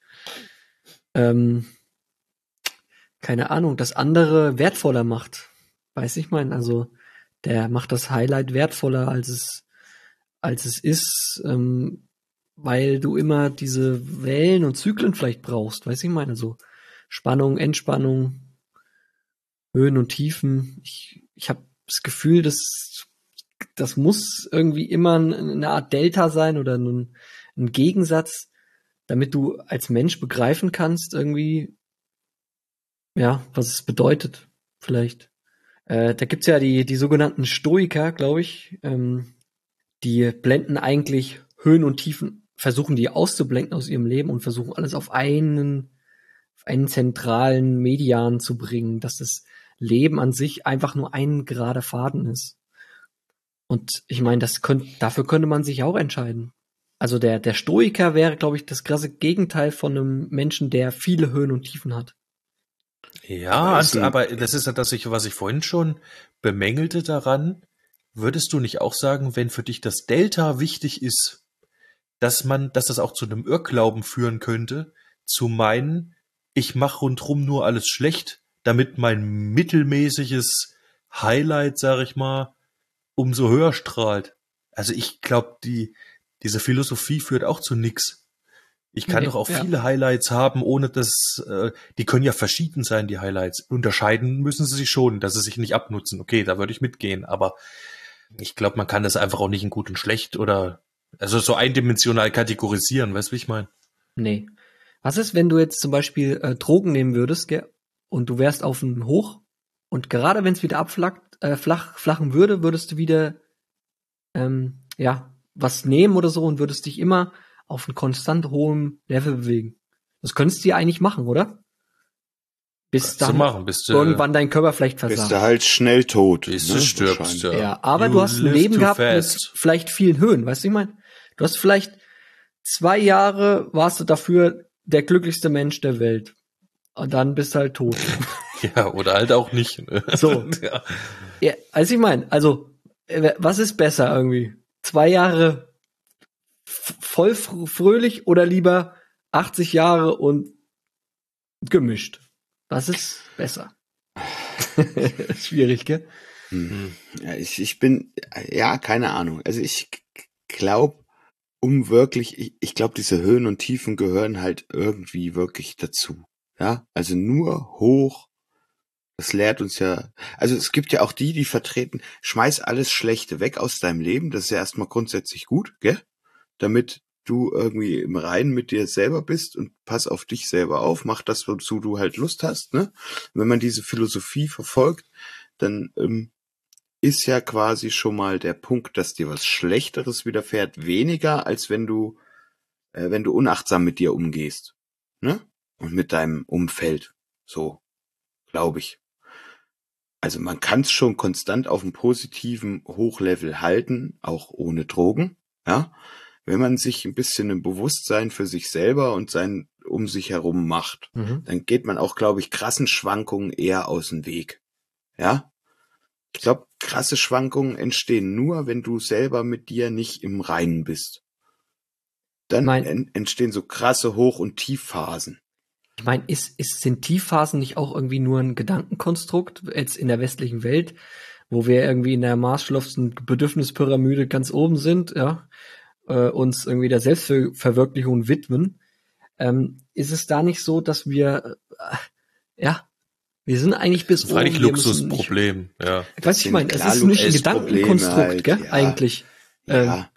Speaker 1: ähm, keine Ahnung, das andere wertvoller macht. Weiß ich mein, also der macht das Highlight wertvoller, als es als es ist, ähm, weil du immer diese Wellen und Zyklen vielleicht brauchst. Weiß ich meine, also Spannung, Entspannung, Höhen und Tiefen. Ich ich habe das Gefühl, dass das muss irgendwie immer eine Art Delta sein oder ein, ein Gegensatz, damit du als Mensch begreifen kannst, irgendwie, ja, was es bedeutet, vielleicht. Äh, da gibt's ja die, die sogenannten Stoiker, glaube ich, ähm, die blenden eigentlich Höhen und Tiefen, versuchen die auszublenden aus ihrem Leben und versuchen alles auf einen, auf einen zentralen Median zu bringen, dass das Leben an sich einfach nur ein gerader Faden ist. Und ich meine, das könnte, dafür könnte man sich auch entscheiden. Also der, der Stoiker wäre, glaube ich, das krasse Gegenteil von einem Menschen, der viele Höhen und Tiefen hat.
Speaker 2: Ja, aber, also, aber das ist ja das, was ich vorhin schon bemängelte daran. Würdest du nicht auch sagen, wenn für dich das Delta wichtig ist, dass man, dass das auch zu einem Irrglauben führen könnte, zu meinen, ich mache rundrum nur alles schlecht, damit mein mittelmäßiges Highlight, sag ich mal, umso höher strahlt. Also ich glaube, die diese Philosophie führt auch zu nix. Ich kann
Speaker 1: Nee,
Speaker 2: doch auch
Speaker 1: ja.
Speaker 2: viele Highlights haben, ohne dass, äh, die können ja verschieden sein, die Highlights. Unterscheiden müssen sie sich schon, dass sie sich nicht abnutzen. Okay, da würde ich mitgehen, aber ich glaube, man kann das einfach auch nicht in gut und schlecht oder, also so eindimensional kategorisieren, weißt du, wie ich meine?
Speaker 1: Nee. Was ist, wenn du jetzt zum Beispiel äh, Drogen nehmen würdest, gell, und du wärst auf dem Hoch und gerade wenn es wieder abflacht, äh, flach, flachen würde, würdest du wieder ähm, ja, was nehmen oder so und würdest dich immer auf einem konstant hohen Level bewegen. Das könntest du ja eigentlich machen, oder? Bis dann
Speaker 2: machen, bis du,
Speaker 1: irgendwann dein Körper vielleicht versagt.
Speaker 3: Bist du halt schnell tot.
Speaker 2: bis
Speaker 3: ne?
Speaker 2: du stirbst, ja.
Speaker 1: Ja, aber
Speaker 2: You
Speaker 1: du hast ein
Speaker 2: live
Speaker 1: Leben
Speaker 2: too
Speaker 1: gehabt
Speaker 2: fast.
Speaker 1: mit vielleicht vielen Höhen, weißt du, wie ich meine? Du hast vielleicht zwei Jahre warst du dafür der glücklichste Mensch der Welt. Und dann bist du halt tot.
Speaker 2: Ja, oder halt auch nicht. Ne?
Speaker 1: So.
Speaker 2: Ja.
Speaker 1: Ja, also ich meine, also, äh, was ist besser irgendwie? Zwei Jahre f- voll fr- fröhlich oder lieber achtzig Jahre und gemischt? Was ist besser? Schwierig, gell?
Speaker 3: Hm. Ja, ich, ich bin, ja, keine Ahnung. Also ich glaube, um wirklich, ich, ich glaube, diese Höhen und Tiefen gehören halt irgendwie wirklich dazu. Ja, also nur hoch, das lehrt uns ja, also es gibt ja auch die, die vertreten, schmeiß alles Schlechte weg aus deinem Leben, das ist ja erstmal grundsätzlich gut, gell? Damit du irgendwie im Reinen mit dir selber bist und pass auf dich selber auf, mach das, wozu du halt Lust hast, ne? Wenn man diese Philosophie verfolgt, dann ähm, ist ja quasi schon mal der Punkt, dass dir was Schlechteres widerfährt, weniger, als wenn du, äh, wenn du unachtsam mit dir umgehst, ne? Und mit deinem Umfeld, so, glaube ich. Also man kann es schon konstant auf einem positiven Hochlevel halten, auch ohne Drogen, ja? Wenn man sich ein bisschen ein Bewusstsein für sich selber und sein um sich herum macht,
Speaker 1: Mhm.
Speaker 3: dann geht man auch, glaube ich, krassen Schwankungen eher aus dem Weg, ja? Ich glaube, krasse Schwankungen entstehen nur, wenn du selber mit dir nicht im Reinen bist. Dann
Speaker 1: Mein-
Speaker 3: en- entstehen so krasse Hoch- und Tiefphasen.
Speaker 1: Ich meine, ist, ist, sind Tiefphasen nicht auch irgendwie nur ein Gedankenkonstrukt jetzt in der westlichen Welt, wo wir irgendwie in der Maslow'schen Bedürfnispyramide ganz oben sind, ja, äh, uns irgendwie der Selbstverwirklichung widmen? Ähm, ist es da nicht so, dass wir, äh, ja, wir sind eigentlich bis oben.
Speaker 2: Freilich
Speaker 1: wir müssen nicht-
Speaker 2: Luxusproblem, ja.
Speaker 1: Weißt du, ich meine, es
Speaker 3: klar
Speaker 1: ist nicht ein
Speaker 3: Luxusprobleme
Speaker 1: Gedankenkonstrukt,
Speaker 3: halt,
Speaker 1: gell,
Speaker 3: ja.
Speaker 1: eigentlich. Ähm,
Speaker 3: Ja,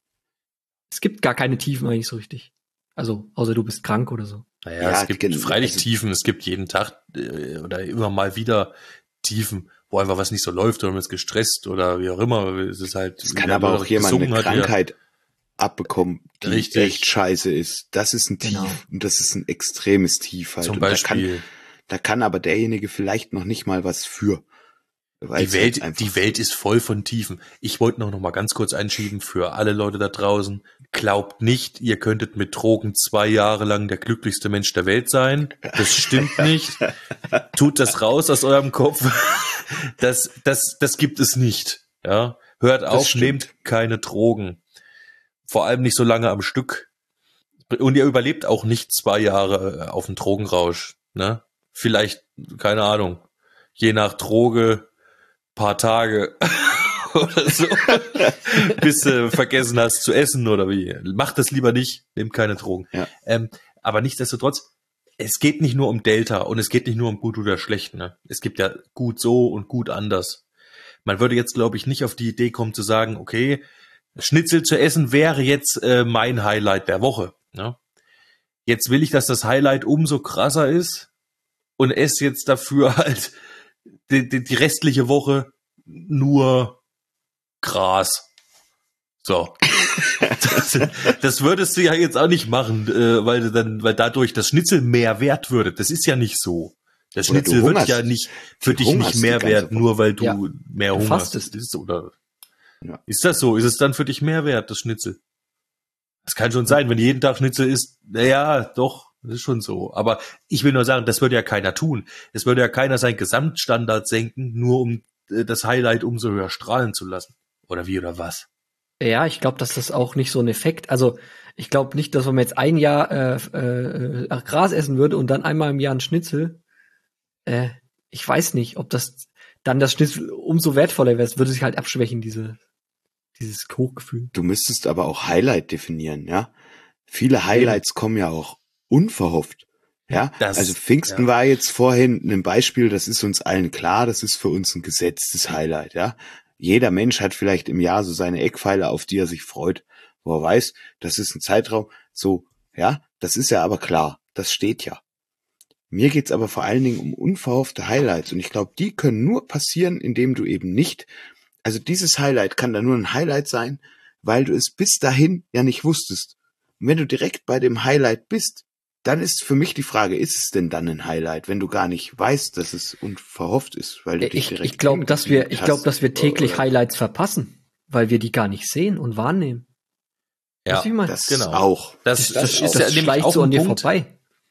Speaker 1: es gibt gar keine Tiefen eigentlich so richtig. Also, außer du bist krank oder so.
Speaker 2: Naja,
Speaker 3: Ja,
Speaker 2: es gibt
Speaker 3: gen-
Speaker 2: freilich
Speaker 3: also-
Speaker 2: Tiefen, es gibt jeden Tag äh, oder immer mal wieder Tiefen, wo einfach was nicht so läuft oder man ist gestresst oder wie auch immer. Es ist halt,
Speaker 3: es kann
Speaker 2: wie der
Speaker 3: aber
Speaker 2: Lothar
Speaker 3: auch jemand eine
Speaker 2: gesungen hat, ja.
Speaker 3: Krankheit abbekommen, die
Speaker 2: Richtig.
Speaker 3: echt scheiße ist. Das ist ein
Speaker 1: Genau.
Speaker 3: Tief und das ist ein extremes Tief halt.
Speaker 2: Zum
Speaker 3: Und da
Speaker 2: Beispiel.
Speaker 3: kann, da kann aber derjenige vielleicht noch nicht mal was für. Weil
Speaker 2: Die
Speaker 3: es
Speaker 2: Welt,
Speaker 3: halt einfach
Speaker 2: die Welt ist voll von Tiefen. Ich wollte noch, noch mal ganz kurz einschieben für alle Leute da draußen. Glaubt nicht, ihr könntet mit Drogen zwei Jahre lang der glücklichste Mensch der Welt sein. Das stimmt nicht. Tut das raus aus eurem Kopf. Das, das, das gibt es nicht. Ja, hört auf,
Speaker 3: stimmt.
Speaker 2: nehmt keine Drogen. Vor allem nicht so lange am Stück. Und ihr überlebt auch nicht zwei Jahre auf einen Drogenrausch. Ne? Vielleicht, keine Ahnung, je nach Droge paar Tage oder so, bis du vergessen hast zu essen oder wie. Macht das lieber nicht, nehmt keine Drogen.
Speaker 3: Ja.
Speaker 2: Ähm, aber nichtsdestotrotz, es geht nicht nur um Delta und es geht nicht nur um gut oder schlecht. Ne? Es gibt ja gut so und gut anders. Man würde jetzt, glaube ich, nicht auf die Idee kommen zu sagen, okay, Schnitzel zu essen wäre jetzt äh, mein Highlight der Woche. Ne? Jetzt will ich, dass das Highlight umso krasser ist und esse jetzt dafür halt die, die, die restliche Woche nur Gras. So. Das, das würdest du ja jetzt auch nicht machen, äh, weil du dann, weil dadurch das Schnitzel mehr wert würde. Das ist ja nicht so. Das
Speaker 3: Oder du
Speaker 2: Schnitzel wird
Speaker 3: hungerst.
Speaker 2: ja nicht für
Speaker 3: Du
Speaker 2: dich nicht
Speaker 3: hungerst die
Speaker 2: mehr
Speaker 3: ganze
Speaker 2: wert,
Speaker 3: Woche.
Speaker 2: nur weil du
Speaker 1: Ja.
Speaker 2: mehr
Speaker 1: Du
Speaker 2: hungerst.
Speaker 1: fastest.
Speaker 2: Ist, oder
Speaker 3: Ja.
Speaker 2: ist das so? Ist es dann für dich mehr wert, das Schnitzel? Das kann schon sein, wenn du jeden Tag Schnitzel isst. Naja, doch, das ist schon so. Aber ich will nur sagen, das würde ja keiner tun. Es würde ja keiner seinen Gesamtstandard senken, nur um äh, das Highlight umso höher strahlen zu lassen. Oder wie oder was?
Speaker 1: Ja, ich glaube, dass das auch nicht so ein Effekt, also ich glaube nicht, dass wenn man jetzt ein Jahr äh, äh, äh, Gras essen würde und dann einmal im Jahr ein Schnitzel, äh, ich weiß nicht, ob das dann das Schnitzel umso wertvoller wäre. Es würde sich halt abschwächen, diese dieses Hochgefühl.
Speaker 3: Du müsstest aber auch Highlight definieren, ja. Viele Highlights Eben. kommen ja auch unverhofft. Ja,
Speaker 2: Das,
Speaker 3: also Pfingsten
Speaker 2: ja.
Speaker 3: war jetzt vorhin ein Beispiel, das ist uns allen klar, das ist für uns ein gesetztes Highlight, ja. Jeder Mensch hat vielleicht im Jahr so seine Eckpfeiler, auf die er sich freut, wo er weiß, das ist ein Zeitraum, so, ja, das ist ja aber klar, das steht ja. Mir geht's aber vor allen Dingen um unverhoffte Highlights und ich glaube, die können nur passieren, indem du eben nicht, also dieses Highlight kann da nur ein Highlight sein, weil du es bis dahin ja nicht wusstest. Und wenn du direkt bei dem Highlight bist, dann ist für mich die Frage, ist es denn dann ein Highlight, wenn du gar nicht weißt, dass es unverhofft ist, weil du dich
Speaker 1: Ich,
Speaker 3: direkt
Speaker 1: ich glaube, dass wir, ich glaube,
Speaker 3: hast.
Speaker 1: dass wir täglich
Speaker 3: Oder-
Speaker 1: Highlights verpassen, weil wir die gar nicht sehen und wahrnehmen.
Speaker 2: Ja,
Speaker 1: Weißt du, wie ich meine?
Speaker 3: Das
Speaker 2: genau.
Speaker 3: auch.
Speaker 2: Das,
Speaker 1: das,
Speaker 2: das,
Speaker 1: das,
Speaker 2: ist
Speaker 1: das
Speaker 2: ja nämlich
Speaker 1: schleicht
Speaker 2: auch
Speaker 1: so an
Speaker 2: ein
Speaker 1: dir
Speaker 2: Punkt.
Speaker 1: vorbei.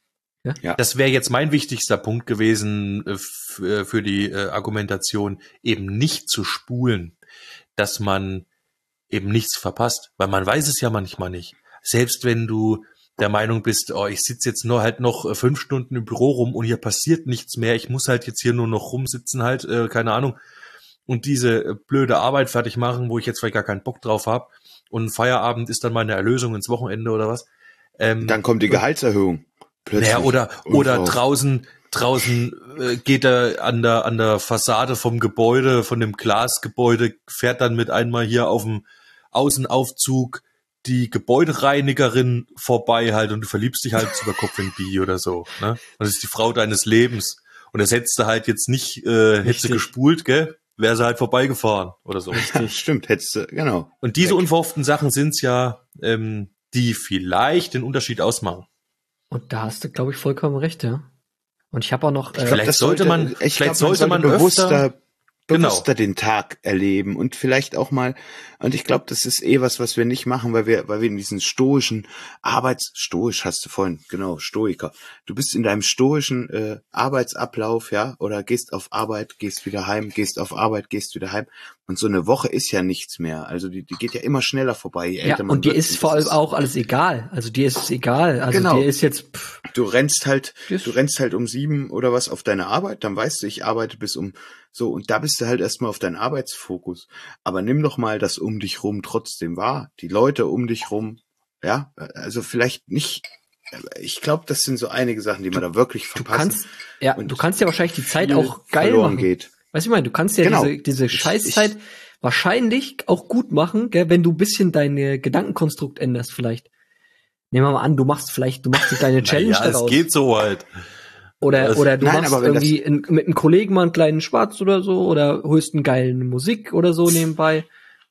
Speaker 2: Das wäre jetzt mein wichtigster Punkt gewesen äh, für, für die äh, Argumentation, eben nicht zu spulen, dass man eben nichts verpasst, weil man weiß es ja manchmal nicht. Selbst wenn du der Meinung bist, oh, ich sitze jetzt nur halt noch äh, fünf Stunden im Büro rum und hier passiert nichts mehr, ich muss halt jetzt hier nur noch rumsitzen halt, äh, keine Ahnung, und diese äh, blöde Arbeit fertig machen, wo ich jetzt vielleicht gar keinen Bock drauf habe und Feierabend ist dann meine Erlösung ins Wochenende oder was. Ähm,
Speaker 3: Dann kommt die Gehaltserhöhung. Plötzlich.
Speaker 2: Naja, oder oder
Speaker 3: Unverhofft.
Speaker 2: draußen draußen äh, geht er an der an der Fassade vom Gebäude, von dem Glasgebäude, fährt dann mit einmal hier auf dem Außenaufzug die Gebäudereinigerin vorbei halt und du verliebst dich halt über Kopf in die oder so, ne? Und das ist die Frau deines Lebens und das hättest du halt jetzt nicht, äh, hättest du
Speaker 1: Richtig.
Speaker 2: gespult, gell? Wäre sie halt vorbeigefahren oder so.
Speaker 3: Ja, stimmt, hättest du, genau.
Speaker 2: Und diese
Speaker 3: Weg.
Speaker 2: unverhofften Sachen sind's ja, ähm, die vielleicht den Unterschied ausmachen.
Speaker 1: Und da hast du, glaube ich, vollkommen recht, ja. Und ich habe auch noch, äh,
Speaker 2: Vielleicht
Speaker 3: Das
Speaker 2: sollte man-
Speaker 3: ich
Speaker 2: vielleicht
Speaker 3: glaub,
Speaker 2: sollte man
Speaker 3: bewusster,
Speaker 2: öfter-
Speaker 3: bewusster
Speaker 2: Genau.
Speaker 3: den Tag erleben und vielleicht auch mal, und ich glaube, das ist eh was, was wir nicht machen, weil wir, weil wir in diesen stoischen Arbeits, stoisch hast du vorhin, genau, Stoiker. Du bist in deinem stoischen äh, Arbeitsablauf, ja, oder gehst auf Arbeit, gehst wieder heim, gehst auf Arbeit, gehst wieder heim. Und so eine Woche ist ja nichts mehr. Also die, die geht ja immer schneller vorbei, je
Speaker 1: ja,
Speaker 3: älter man
Speaker 1: und dir
Speaker 3: wird.
Speaker 1: ist vor allem
Speaker 3: das
Speaker 1: auch alles egal. Also dir ist es egal. Also
Speaker 3: Genau.
Speaker 1: dir ist jetzt, pff,
Speaker 3: Du rennst halt,
Speaker 1: Das-
Speaker 3: du rennst halt um sieben oder was auf deine Arbeit, dann weißt du, ich arbeite bis um so und da bist du halt erstmal auf deinen Arbeitsfokus. Aber nimm doch mal das um dich rum trotzdem wahr. Die Leute um dich rum, ja, also vielleicht nicht, ich glaube, das sind so einige Sachen, die man da wirklich
Speaker 1: du
Speaker 3: verpassen.
Speaker 1: kannst, ja,
Speaker 3: Und
Speaker 1: du kannst ja wahrscheinlich die Zeit
Speaker 3: viel
Speaker 1: auch geil
Speaker 3: verloren
Speaker 1: machen.
Speaker 3: geht.
Speaker 1: Weißt du, ich meine, du kannst ja
Speaker 3: Genau.
Speaker 1: diese, diese
Speaker 3: Ich-
Speaker 1: Scheißzeit wahrscheinlich auch gut machen, gell, wenn du ein bisschen dein äh, Gedankenkonstrukt änderst vielleicht. Nehmen wir mal an, du machst vielleicht, du machst eine kleine Challenge
Speaker 2: Ja, es
Speaker 1: daraus.
Speaker 2: geht so halt.
Speaker 1: Oder,
Speaker 2: Das-
Speaker 1: oder du
Speaker 3: Nein,
Speaker 1: machst
Speaker 3: aber wenn
Speaker 1: irgendwie in, mit einem Kollegen mal einen kleinen Schwarz oder so, oder holst einen geilen Musik oder so nebenbei.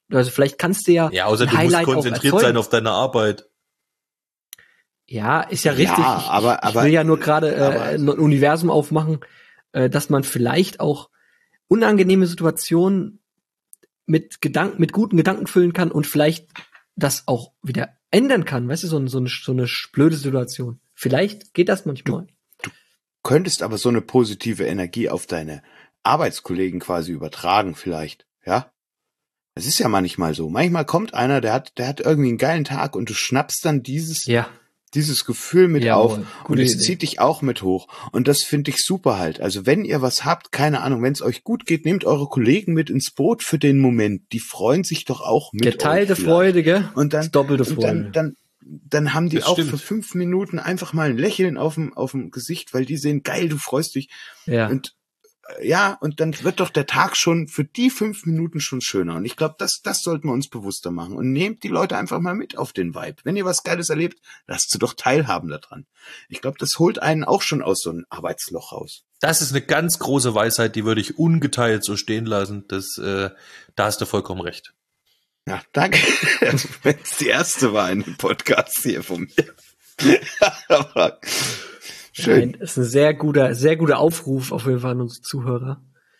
Speaker 1: Also vielleicht kannst du ja,
Speaker 2: Ja, außer
Speaker 1: ein
Speaker 2: du musst
Speaker 1: Highlight auch
Speaker 2: konzentriert
Speaker 1: erzeugen.
Speaker 2: sein auf deine Arbeit.
Speaker 1: Ja, ist ja
Speaker 3: Ja,
Speaker 1: richtig. Ich,
Speaker 3: aber-
Speaker 1: ich
Speaker 3: aber-
Speaker 1: will ja nur gerade äh,
Speaker 3: aber-
Speaker 1: ein Universum aufmachen, äh, dass man vielleicht auch unangenehme Situationen mit Gedanken, mit guten Gedanken füllen kann und vielleicht das auch wieder ändern kann. Weißt du, so, ein- so, eine, so eine blöde Situation. Vielleicht geht das manchmal.
Speaker 3: Könntest aber so eine positive Energie auf deine Arbeitskollegen quasi übertragen vielleicht, ja? Es ist ja manchmal so. Manchmal kommt einer, der hat, der hat irgendwie einen geilen Tag und du schnappst dann dieses,
Speaker 1: Ja.
Speaker 3: dieses Gefühl mit
Speaker 1: Jawohl,
Speaker 3: auf
Speaker 1: gute
Speaker 3: und es
Speaker 1: Idee.
Speaker 3: zieht dich auch mit hoch. Und das finde ich super halt. Also wenn ihr was habt, keine Ahnung, wenn es euch gut geht, nehmt eure Kollegen mit ins Boot für den Moment. Die freuen sich doch auch mit
Speaker 1: Geteilte
Speaker 3: euch vielleicht.
Speaker 1: Freude, gell?
Speaker 3: Und dann,
Speaker 1: ist doppelte
Speaker 3: und
Speaker 1: Freude.
Speaker 3: dann, dann, dann haben die
Speaker 2: Das
Speaker 3: auch
Speaker 2: stimmt.
Speaker 3: für fünf Minuten einfach mal ein Lächeln auf dem, auf dem Gesicht, weil die sehen, geil, du freust dich.
Speaker 1: ja.
Speaker 3: Und äh, ja, und dann wird doch der Tag schon für die fünf Minuten schon schöner. Und ich glaube, das, das sollten wir uns bewusster machen. Und nehmt die Leute einfach mal mit auf den Vibe. Wenn ihr was Geiles erlebt, lasst sie doch teilhaben daran. Ich glaube, das holt einen auch schon aus so einem Arbeitsloch raus.
Speaker 2: Das ist eine ganz große Weisheit, die würde ich ungeteilt so stehen lassen. Das, äh, da hast du vollkommen recht.
Speaker 3: Ja, danke. Wenn es die erste war in dem Podcast hier von mir. Aber schön.
Speaker 1: Nein, ist ein sehr guter, sehr guter Aufruf auf jeden Fall an unsere Zuhörer.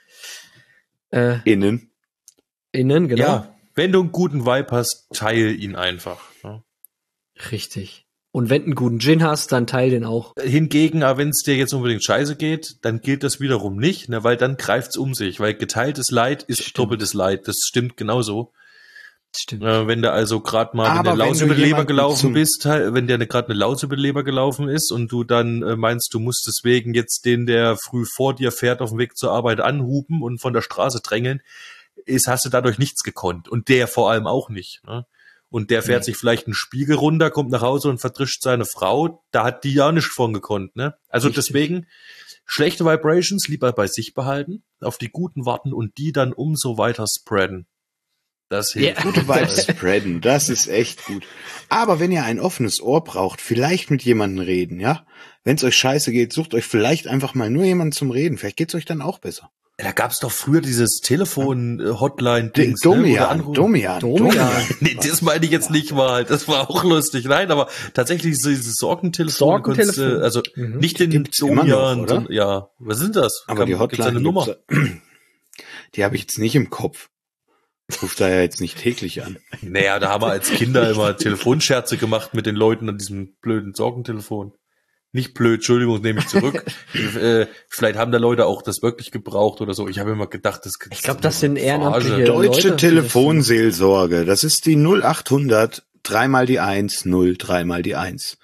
Speaker 1: Äh,
Speaker 3: Innen.
Speaker 1: innen, genau.
Speaker 2: Ja, wenn du einen guten Vibe hast, teil ihn einfach. Ja.
Speaker 1: Richtig. Und wenn du einen guten Gin hast, dann teil den auch.
Speaker 2: Hingegen, wenn es dir jetzt unbedingt scheiße geht, dann gilt das wiederum nicht, ne, weil dann greift's um sich, weil geteiltes Leid ist
Speaker 1: Stimmt.
Speaker 2: doppeltes Leid. Das stimmt genauso.
Speaker 1: Stimmt.
Speaker 2: Äh, wenn du also gerade mal,
Speaker 3: Aber
Speaker 2: wenn du
Speaker 3: wenn
Speaker 2: Laus
Speaker 3: du
Speaker 2: über den Leber
Speaker 3: jemanden
Speaker 2: gelaufen
Speaker 3: zum-
Speaker 2: bist, halt, wenn dir eine, gerade eine Laus über den Leber gelaufen ist und du dann äh, meinst, du musst deswegen jetzt den, der früh vor dir fährt, auf dem Weg zur Arbeit anhupen und von der Straße drängeln, ist, hast du dadurch nichts gekonnt. Und der vor allem auch nicht. Ne? Und der fährt
Speaker 1: Nee.
Speaker 2: sich vielleicht einen Spiegel runter, kommt nach Hause und verdrischt seine Frau. Da hat die ja nichts von gekonnt. Ne? Also
Speaker 1: Richtig.
Speaker 2: deswegen schlechte Vibrations lieber bei sich behalten, auf die guten warten und die dann umso weiter spreaden. Das hilft.
Speaker 1: Ja.
Speaker 3: Gute Vibes spreaden, das ist echt gut. Aber wenn ihr ein offenes Ohr braucht, vielleicht mit jemandem reden, ja? Wenn es euch scheiße geht, sucht euch vielleicht einfach mal nur jemanden zum Reden. Vielleicht geht's euch dann auch besser.
Speaker 2: Da gab's doch früher dieses Telefon-Hotline-Dings.
Speaker 3: Domian, Domian,
Speaker 1: Domian.
Speaker 2: Nee, das meine ich jetzt nicht mal. Das war auch lustig. Nein, aber tatsächlich so dieses Sorgentelefon.
Speaker 1: Sorgentelefon.
Speaker 2: konntest, äh, Also
Speaker 1: Mhm.
Speaker 2: nicht den
Speaker 3: Gibt's immer noch,
Speaker 2: Domian,
Speaker 3: oder?
Speaker 2: sondern, ja. Was sind das?
Speaker 3: Aber die
Speaker 2: Kann- gibt's da
Speaker 3: Hotline,
Speaker 2: eine Nummer.
Speaker 3: gibt's- die habe ich jetzt nicht im Kopf. Ich rufe da ja jetzt nicht täglich an.
Speaker 2: Naja, da haben wir als Kinder immer Telefonscherze gemacht mit den Leuten an diesem blöden Sorgentelefon. Nicht blöd, Entschuldigung, nehme ich zurück. äh, vielleicht haben da Leute auch das wirklich gebraucht oder so. Ich habe immer gedacht, das
Speaker 1: Ich glaube, das sind ehrenamtliche
Speaker 2: Verarsche.
Speaker 1: Leute,
Speaker 3: Deutsche
Speaker 1: die
Speaker 3: Telefonseelsorge, das ist die null achthundert, dreimal die eins, null, dreimal die eins.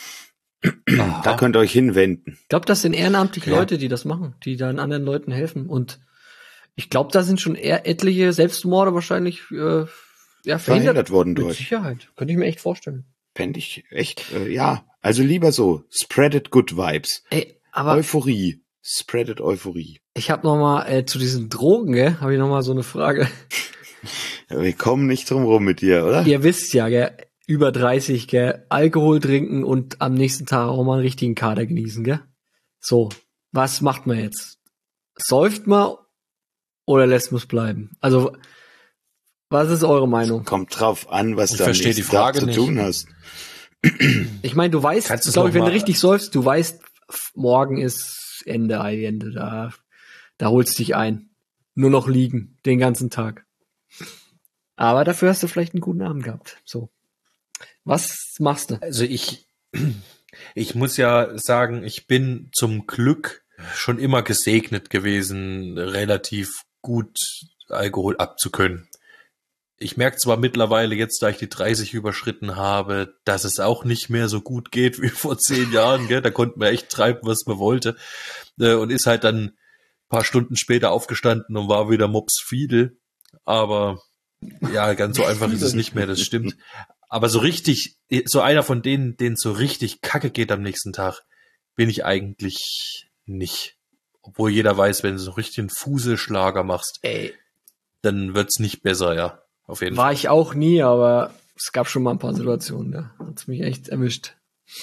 Speaker 3: Da könnt ihr euch hinwenden.
Speaker 1: Ich glaube, das sind ehrenamtliche
Speaker 3: Ja.
Speaker 1: Leute, die das machen, die dann anderen Leuten helfen. Und ich glaube, da sind schon eher etliche Selbstmorde wahrscheinlich äh, ja, verhindert.
Speaker 3: Verhindert worden
Speaker 1: Mit
Speaker 3: durch.
Speaker 1: Sicherheit. Könnte ich mir echt vorstellen.
Speaker 3: Fände ich echt, äh, ja. Also lieber so, spreadet good vibes.
Speaker 1: Ey, aber
Speaker 3: Euphorie. Spreadet Euphorie.
Speaker 1: ich habe noch mal äh, zu diesen Drogen, gell, habe ich noch mal so eine Frage.
Speaker 3: Ja, wir kommen nicht drum rum mit dir, oder?
Speaker 1: Ihr wisst ja, gell, über dreißig, gell, Alkohol trinken und am nächsten Tag auch mal einen richtigen Kater genießen, gell? So, was macht man jetzt? Säuft man oder lässt man es bleiben? Also, was ist eure Meinung?
Speaker 3: Kommt drauf an, was
Speaker 2: Ich
Speaker 3: du am
Speaker 2: verstehe
Speaker 3: nächsten
Speaker 2: die Frage
Speaker 3: Tag zu
Speaker 2: nicht.
Speaker 3: tun hast.
Speaker 1: Ich meine, du weißt,
Speaker 2: Kannst du's
Speaker 1: glaube ich,
Speaker 2: noch
Speaker 1: wenn du
Speaker 2: mal-
Speaker 1: richtig säufst, du weißt, f- morgen ist Ende, Ende, da, da holst du dich ein. Nur noch liegen, den ganzen Tag. Aber dafür hast du vielleicht einen guten Abend gehabt. So. Was machst du?
Speaker 2: Also ich, ich muss ja sagen, ich bin zum Glück schon immer gesegnet gewesen, relativ gut Alkohol abzukönnen. Ich merke zwar mittlerweile jetzt, da ich die dreißig überschritten habe, dass es auch nicht mehr so gut geht wie vor zehn Jahren. Gell? Da konnte man echt treiben, was man wollte. Äh, Und ist halt dann ein paar Stunden später aufgestanden und war wieder mopsfiedel. Aber ja, ganz so einfach ist es nicht mehr, das stimmt. Aber so richtig, so einer von denen, denen so richtig kacke geht am nächsten Tag, bin ich eigentlich nicht. Obwohl jeder weiß, wenn du so richtig einen Fuselschlager machst,
Speaker 1: Ey,
Speaker 2: dann wird's nicht besser, ja. Auf jeden Fall.
Speaker 1: war ich auch nie, aber es gab schon mal ein paar Situationen, da hat's mich echt erwischt.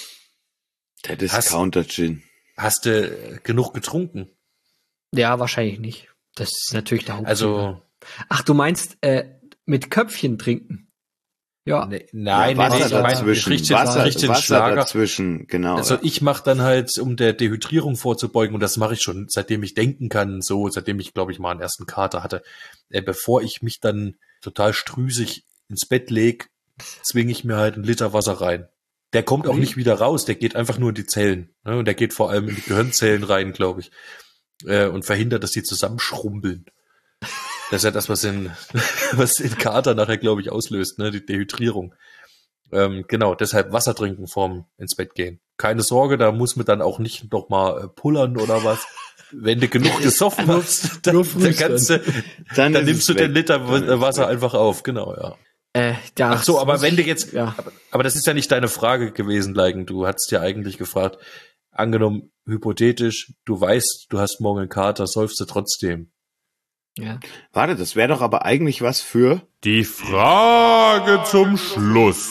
Speaker 3: Der Discounter-Gin.
Speaker 2: Hast du äh, genug getrunken?
Speaker 1: Ja, wahrscheinlich nicht. Das ist natürlich der Hauptfehler.
Speaker 2: Also,
Speaker 1: Ach, du meinst, äh, mit Köpfchen trinken. Ja.
Speaker 2: Nee, nein,
Speaker 3: ja,
Speaker 2: nee,
Speaker 3: Wasser
Speaker 2: nee, ich meine,
Speaker 3: dazwischen,
Speaker 2: ich richte
Speaker 3: Wasser,
Speaker 2: richte den
Speaker 3: Wasser
Speaker 2: Schlager.
Speaker 3: dazwischen, genau.
Speaker 2: Also
Speaker 3: ja.
Speaker 2: ich mache dann halt, um der Dehydrierung vorzubeugen, und das mache ich schon, seitdem ich denken kann, so, seitdem ich, glaube ich, mal einen ersten Kater hatte, äh, bevor ich mich dann total strüsig ins Bett leg, zwinge ich mir halt einen Liter Wasser rein. Der kommt auch nicht wieder raus, der geht einfach nur in die Zellen. Ne? Und der geht vor allem in die Gehirnzellen rein, glaube ich. Äh, und verhindert, dass die zusammenschrumpeln. Das ist ja das, was den, was den Kater nachher, glaube ich, auslöst, ne, die Dehydrierung. Ähm, genau, deshalb Wasser trinken vorm ins Bett gehen. Keine Sorge, da muss man dann auch nicht noch mal äh, pullern oder was. Wenn du genug gesoffen hast, dann, dann, kannst du, dann, dann nimmst du den Liter dann Wasser einfach auf, genau, ja.
Speaker 1: Äh, ja,
Speaker 2: Ach so, aber wenn du jetzt,
Speaker 1: ja.
Speaker 2: aber, aber das ist ja nicht deine Frage gewesen, Leigen. Du hattest ja eigentlich gefragt, angenommen, hypothetisch, du weißt, du hast morgen einen Kater, säufst du trotzdem.
Speaker 1: Ja.
Speaker 3: Warte, das wäre doch aber eigentlich was für...
Speaker 5: Die Frage zum Schluss.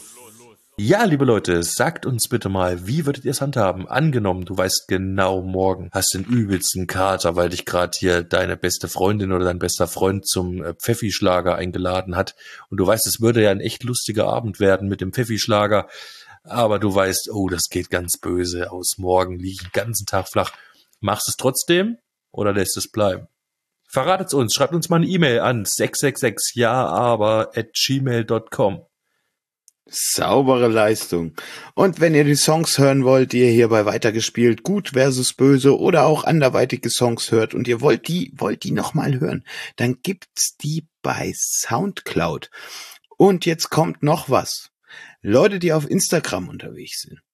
Speaker 2: Ja, liebe Leute, sagt uns bitte mal, wie würdet ihr es handhaben? Angenommen, du weißt genau, morgen hast den übelsten Kater, weil dich gerade hier deine beste Freundin oder dein bester Freund zum äh, Pfeffischlager eingeladen hat. Und du weißt, es würde ja ein echt lustiger Abend werden mit dem Pfeffischlager. Aber du weißt, oh, das geht ganz böse aus. Morgen liege ich den ganzen Tag flach. Machst du es trotzdem oder lässt es bleiben? Verratet's uns, schreibt uns mal eine E-Mail an sechs sechs sechs ja aber at gmail dot com.
Speaker 3: Saubere Leistung. Und wenn ihr die Songs hören wollt, die ihr hier bei Weitergespielt, Gut versus Böse oder auch anderweitige Songs hört und ihr wollt die, wollt die nochmal hören, dann gibt's die bei Soundcloud. Und jetzt kommt noch was. Leute, die auf Instagram unterwegs sind.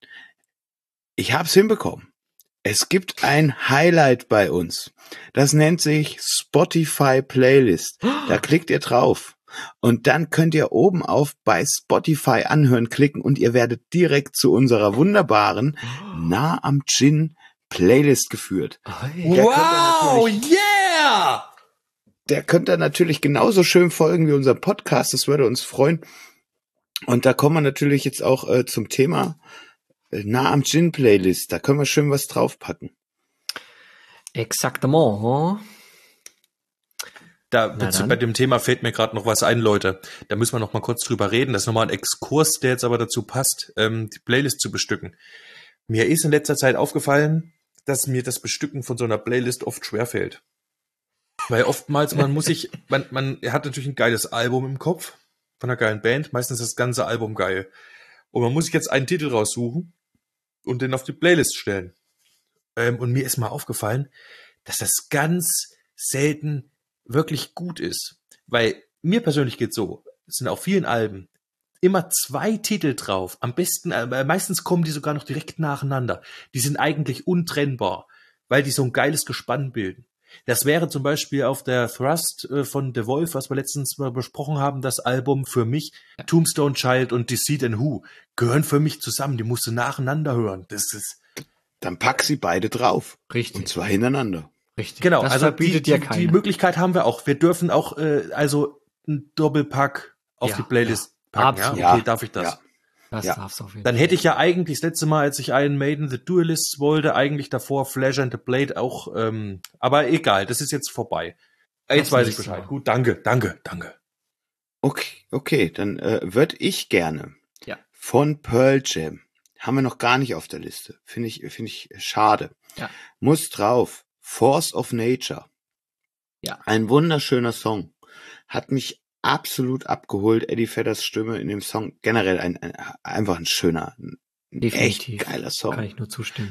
Speaker 3: Ich hab's hinbekommen. Es gibt ein Highlight bei uns. Das nennt sich Spotify Playlist. Da klickt ihr drauf. Und dann könnt ihr oben auf bei Spotify anhören klicken und ihr werdet direkt zu unserer wunderbaren Nah am Gin Playlist geführt.
Speaker 2: Wow, yeah!
Speaker 3: Der könnt ihr natürlich genauso schön folgen wie unser Podcast. Das würde uns freuen. Und da kommen wir natürlich jetzt auch äh, zum Thema äh, Nah am Gin Playlist. Da können wir schön was draufpacken.
Speaker 1: Exactement, huh?
Speaker 2: Da bei dem Thema fällt mir gerade noch was ein, Leute. Da müssen wir noch mal kurz drüber reden. Das ist nochmal ein Exkurs, der jetzt aber dazu passt, ähm, die Playlist zu bestücken. Mir ist in letzter Zeit aufgefallen, dass mir das Bestücken von so einer Playlist oft schwerfällt. Weil oftmals, man muss sich, man, man hat natürlich ein geiles Album im Kopf von einer geilen Band. Meistens ist das ganze Album geil. Und man muss sich jetzt einen Titel raussuchen und den auf die Playlist stellen. Ähm, und mir ist mal aufgefallen, dass das ganz selten wirklich gut ist. Weil mir persönlich geht's so, es sind auf vielen Alben immer zwei Titel drauf. Am besten, äh, meistens kommen die sogar noch direkt nacheinander. Die sind eigentlich untrennbar, weil die so ein geiles Gespann bilden. Das wäre zum Beispiel auf der Thrust äh, von The Wolf, was wir letztens mal besprochen haben, das Album für mich, Tombstone Child und Deceit and Who, gehören für mich zusammen. Die musst du nacheinander hören. Das ist...
Speaker 3: Dann pack sie beide drauf.
Speaker 1: Richtig.
Speaker 3: Und zwar hintereinander.
Speaker 1: Richtig.
Speaker 2: Genau,
Speaker 1: das
Speaker 2: also
Speaker 1: verbietet
Speaker 2: die,
Speaker 1: dir
Speaker 2: die,
Speaker 1: keiner.
Speaker 2: die Möglichkeit haben wir auch. Wir dürfen auch äh, also ein Doppelpack auf
Speaker 1: Ja,
Speaker 2: die Playlist
Speaker 1: ja.
Speaker 2: packen.
Speaker 1: Absolut.
Speaker 2: Ja? Okay,
Speaker 3: Ja,
Speaker 2: darf ich das?
Speaker 3: ja.
Speaker 1: Das
Speaker 3: Ja.
Speaker 1: darfst du auf jeden
Speaker 2: Dann
Speaker 1: Fall.
Speaker 2: hätte ich ja eigentlich das letzte Mal, als ich Iron Maiden The Duelists wollte, eigentlich davor Flesh and the Blade auch, ähm, aber egal, das ist jetzt vorbei. Äh, Jetzt
Speaker 1: Das
Speaker 2: weiß ich
Speaker 1: nächste
Speaker 2: Bescheid.
Speaker 1: Mal.
Speaker 2: Gut, danke, danke, danke.
Speaker 3: Okay, okay, dann äh, würde ich gerne
Speaker 1: Ja.
Speaker 3: von Pearl Jam, haben wir noch gar nicht auf der Liste, finde ich, finde ich schade,
Speaker 1: Ja.
Speaker 3: muss drauf, Force of Nature.
Speaker 1: Ja.
Speaker 3: Ein wunderschöner Song, hat mich absolut abgeholt, Eddie Vedders Stimme in dem Song, generell ein, ein einfach ein schöner, ein
Speaker 1: Definitiv.
Speaker 3: echt geiler Song.
Speaker 1: Kann ich nur zustimmen.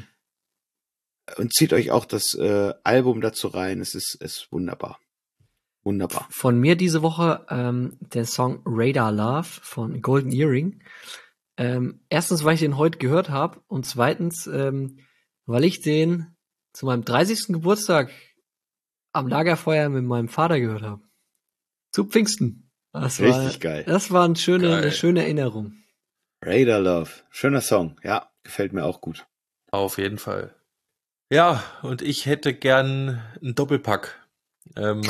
Speaker 3: Und zieht euch auch das äh, Album dazu rein, es ist, es ist wunderbar. Wunderbar.
Speaker 1: Von mir diese Woche ähm, der Song Radar Love von Golden Earring. Ähm, erstens, weil ich den heute gehört habe und zweitens, ähm, weil ich den zu meinem dreißigsten Geburtstag am Lagerfeuer mit meinem Vater gehört habe. Zu Pfingsten. Das war,
Speaker 3: Richtig geil.
Speaker 1: Das war eine schöne,
Speaker 2: Geil.
Speaker 1: eine schöne Erinnerung.
Speaker 3: Radar Love, schöner Song, ja, gefällt mir auch gut.
Speaker 2: Auf jeden Fall. Ja, und ich hätte gern einen Doppelpack. Ähm,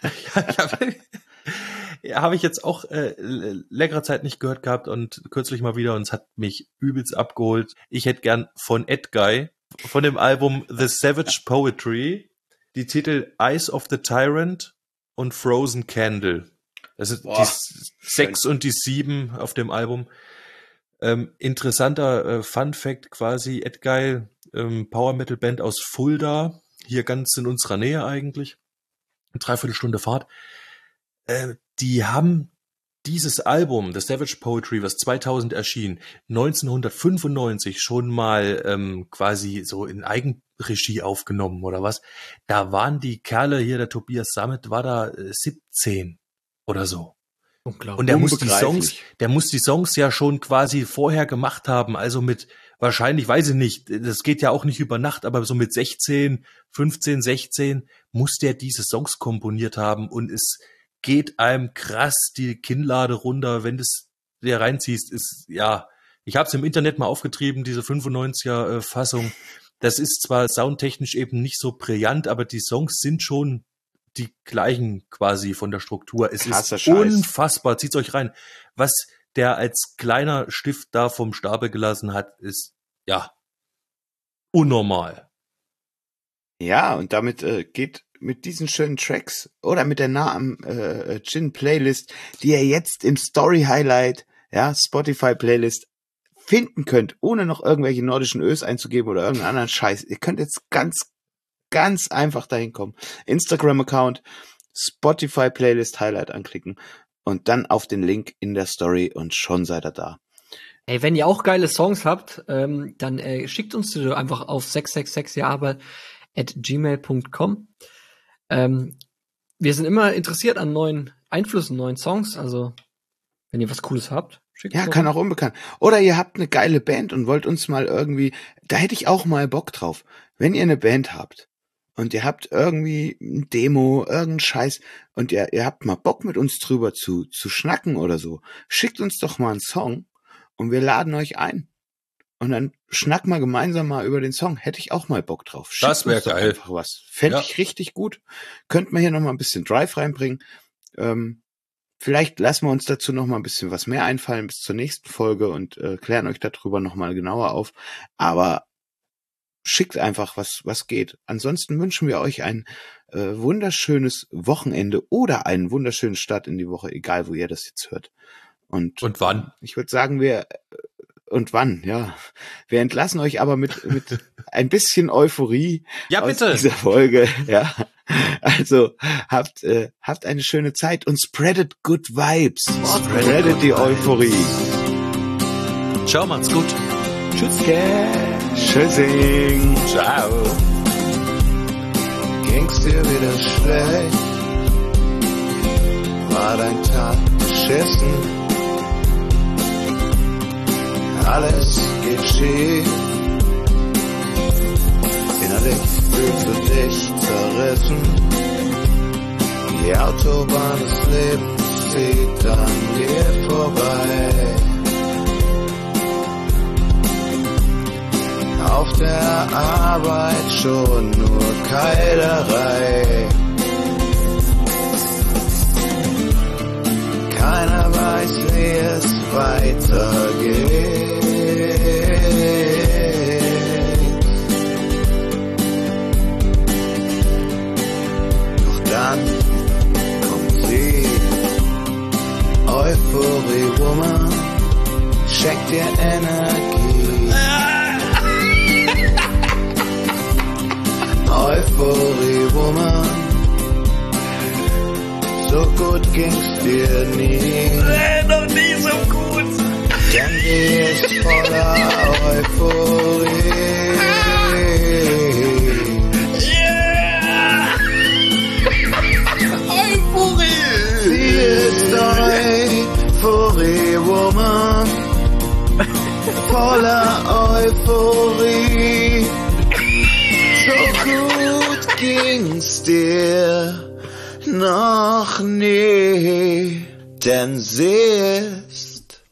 Speaker 2: habe ja, hab ich jetzt auch äh, längere Zeit nicht gehört gehabt und kürzlich mal wieder und es hat mich übelst abgeholt. Ich hätte gern von Ed Guy, von dem Album The Savage Poetry, die Titel Eyes of the Tyrant und Frozen Candle. Also
Speaker 3: Boah,
Speaker 2: die sechs und die sieben auf dem Album. Ähm, interessanter äh, Fun Fact quasi, Edgeil, ähm, Power Metal Band aus Fulda, hier ganz in unserer Nähe eigentlich, dreiviertel Stunde Fahrt. Äh, die haben dieses Album, The Savage Poetry, was zweitausend erschien, neunzehnhundertfünfundneunzig schon mal ähm, quasi so in Eigenregie aufgenommen oder was. Da waren die Kerle hier, der Tobias Sammet war da äh, siebzehn oder so.
Speaker 1: Unglaublich.
Speaker 2: Und der muss die
Speaker 3: Unbegreiflich.
Speaker 2: Songs, der muss die Songs ja schon quasi vorher gemacht haben, also mit wahrscheinlich, weiß ich nicht, das geht ja auch nicht über Nacht, aber so mit sechzehn, fünfzehn, sechzehn muss der diese Songs komponiert haben und es geht einem krass die Kinnlade runter, wenn du es dir reinziehst, ist, ja, ich habe es im Internet mal aufgetrieben, diese fünfundneunziger äh, Fassung. Das ist zwar soundtechnisch eben nicht so brillant, aber die Songs sind schon die gleichen quasi von der Struktur. Es
Speaker 3: Krasser
Speaker 2: ist
Speaker 3: Scheiß.
Speaker 2: unfassbar, zieht's euch rein. Was der als kleiner Stift da vom Stapel gelassen hat, ist, ja, unnormal.
Speaker 3: Ja, und damit äh, geht mit diesen schönen Tracks oder mit der Namen äh, Gin Playlist, die ihr jetzt im Story Highlight, ja, Spotify Playlist finden könnt, ohne noch irgendwelche nordischen Ös einzugeben oder irgendeinen anderen Scheiß. Ihr könnt jetzt ganz, ganz einfach dahin kommen. Instagram-Account, Spotify Playlist Highlight anklicken und dann auf den Link in der Story und schon seid ihr da.
Speaker 1: Ey, wenn ihr auch geile Songs habt, ähm, dann äh, schickt uns die einfach auf sechs sechs sechs Jahre at gmail punkt com. Ähm, wir sind immer interessiert an neuen Einflüssen, neuen Songs. Also, wenn ihr was Cooles habt, schickt
Speaker 3: Ja,
Speaker 1: uns
Speaker 3: kann
Speaker 1: doch.
Speaker 3: auch unbekannt. Oder ihr habt eine geile Band und wollt uns mal irgendwie, da hätte ich auch mal Bock drauf. Wenn ihr eine Band habt und ihr habt irgendwie ein Demo, irgendeinen Scheiß und ihr, ihr habt mal Bock mit uns drüber zu, zu schnacken oder so, schickt uns doch mal einen Song und wir laden euch ein. Und dann schnack mal gemeinsam mal über den Song. Hätte ich auch mal Bock drauf. Schickt
Speaker 2: Das wär
Speaker 3: uns doch
Speaker 2: geil.
Speaker 3: einfach was. Fände
Speaker 2: Ja.
Speaker 3: ich richtig gut. Könnten wir hier noch mal ein bisschen Drive reinbringen. Ähm, vielleicht lassen wir uns dazu noch mal ein bisschen was mehr einfallen bis zur nächsten Folge und äh, klären euch darüber noch mal genauer auf. Aber schickt einfach, was was geht. Ansonsten wünschen wir euch ein äh, wunderschönes Wochenende oder einen wunderschönen Start in die Woche, egal wo ihr das jetzt hört. Und,
Speaker 2: Und wann?
Speaker 3: ich würde sagen, wir und wann, ja. Wir entlassen euch aber mit mit ein bisschen Euphorie
Speaker 2: Ja,
Speaker 3: aus
Speaker 2: bitte.
Speaker 3: dieser Folge. Ja, also habt äh, habt eine schöne Zeit und spreadet good vibes.
Speaker 2: Spreadet
Speaker 3: Spreadet
Speaker 2: good
Speaker 3: die
Speaker 2: vibes.
Speaker 3: Euphorie.
Speaker 2: Ciao, macht's gut.
Speaker 1: Tschüss, gell.
Speaker 3: Tschüssing.
Speaker 2: Ciao.
Speaker 4: Ging's dir wieder schlecht? War dein Tag beschissen? Alles geht schief. Innerlich fühlst du dich zerrissen. Die Autobahn des Lebens zieht an dir vorbei. Auf der Arbeit schon nur Keilerei. Keiner weiß, wie es weitergeht. Doch dann kommt sie, Euphorie Woman, schenkt dir Energie. Euphorie Woman, so gut ging's dir nie.
Speaker 2: Äh, noch nie so gut.
Speaker 4: Denn sie ist voller Euphorie.
Speaker 2: Yeah! Euphorie!
Speaker 4: Sie ist Euphorie Woman, voller Euphorie. So gut ging's dir noch nie, denn sie ist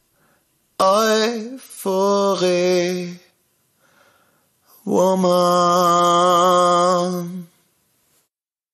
Speaker 4: Euphorie Woman.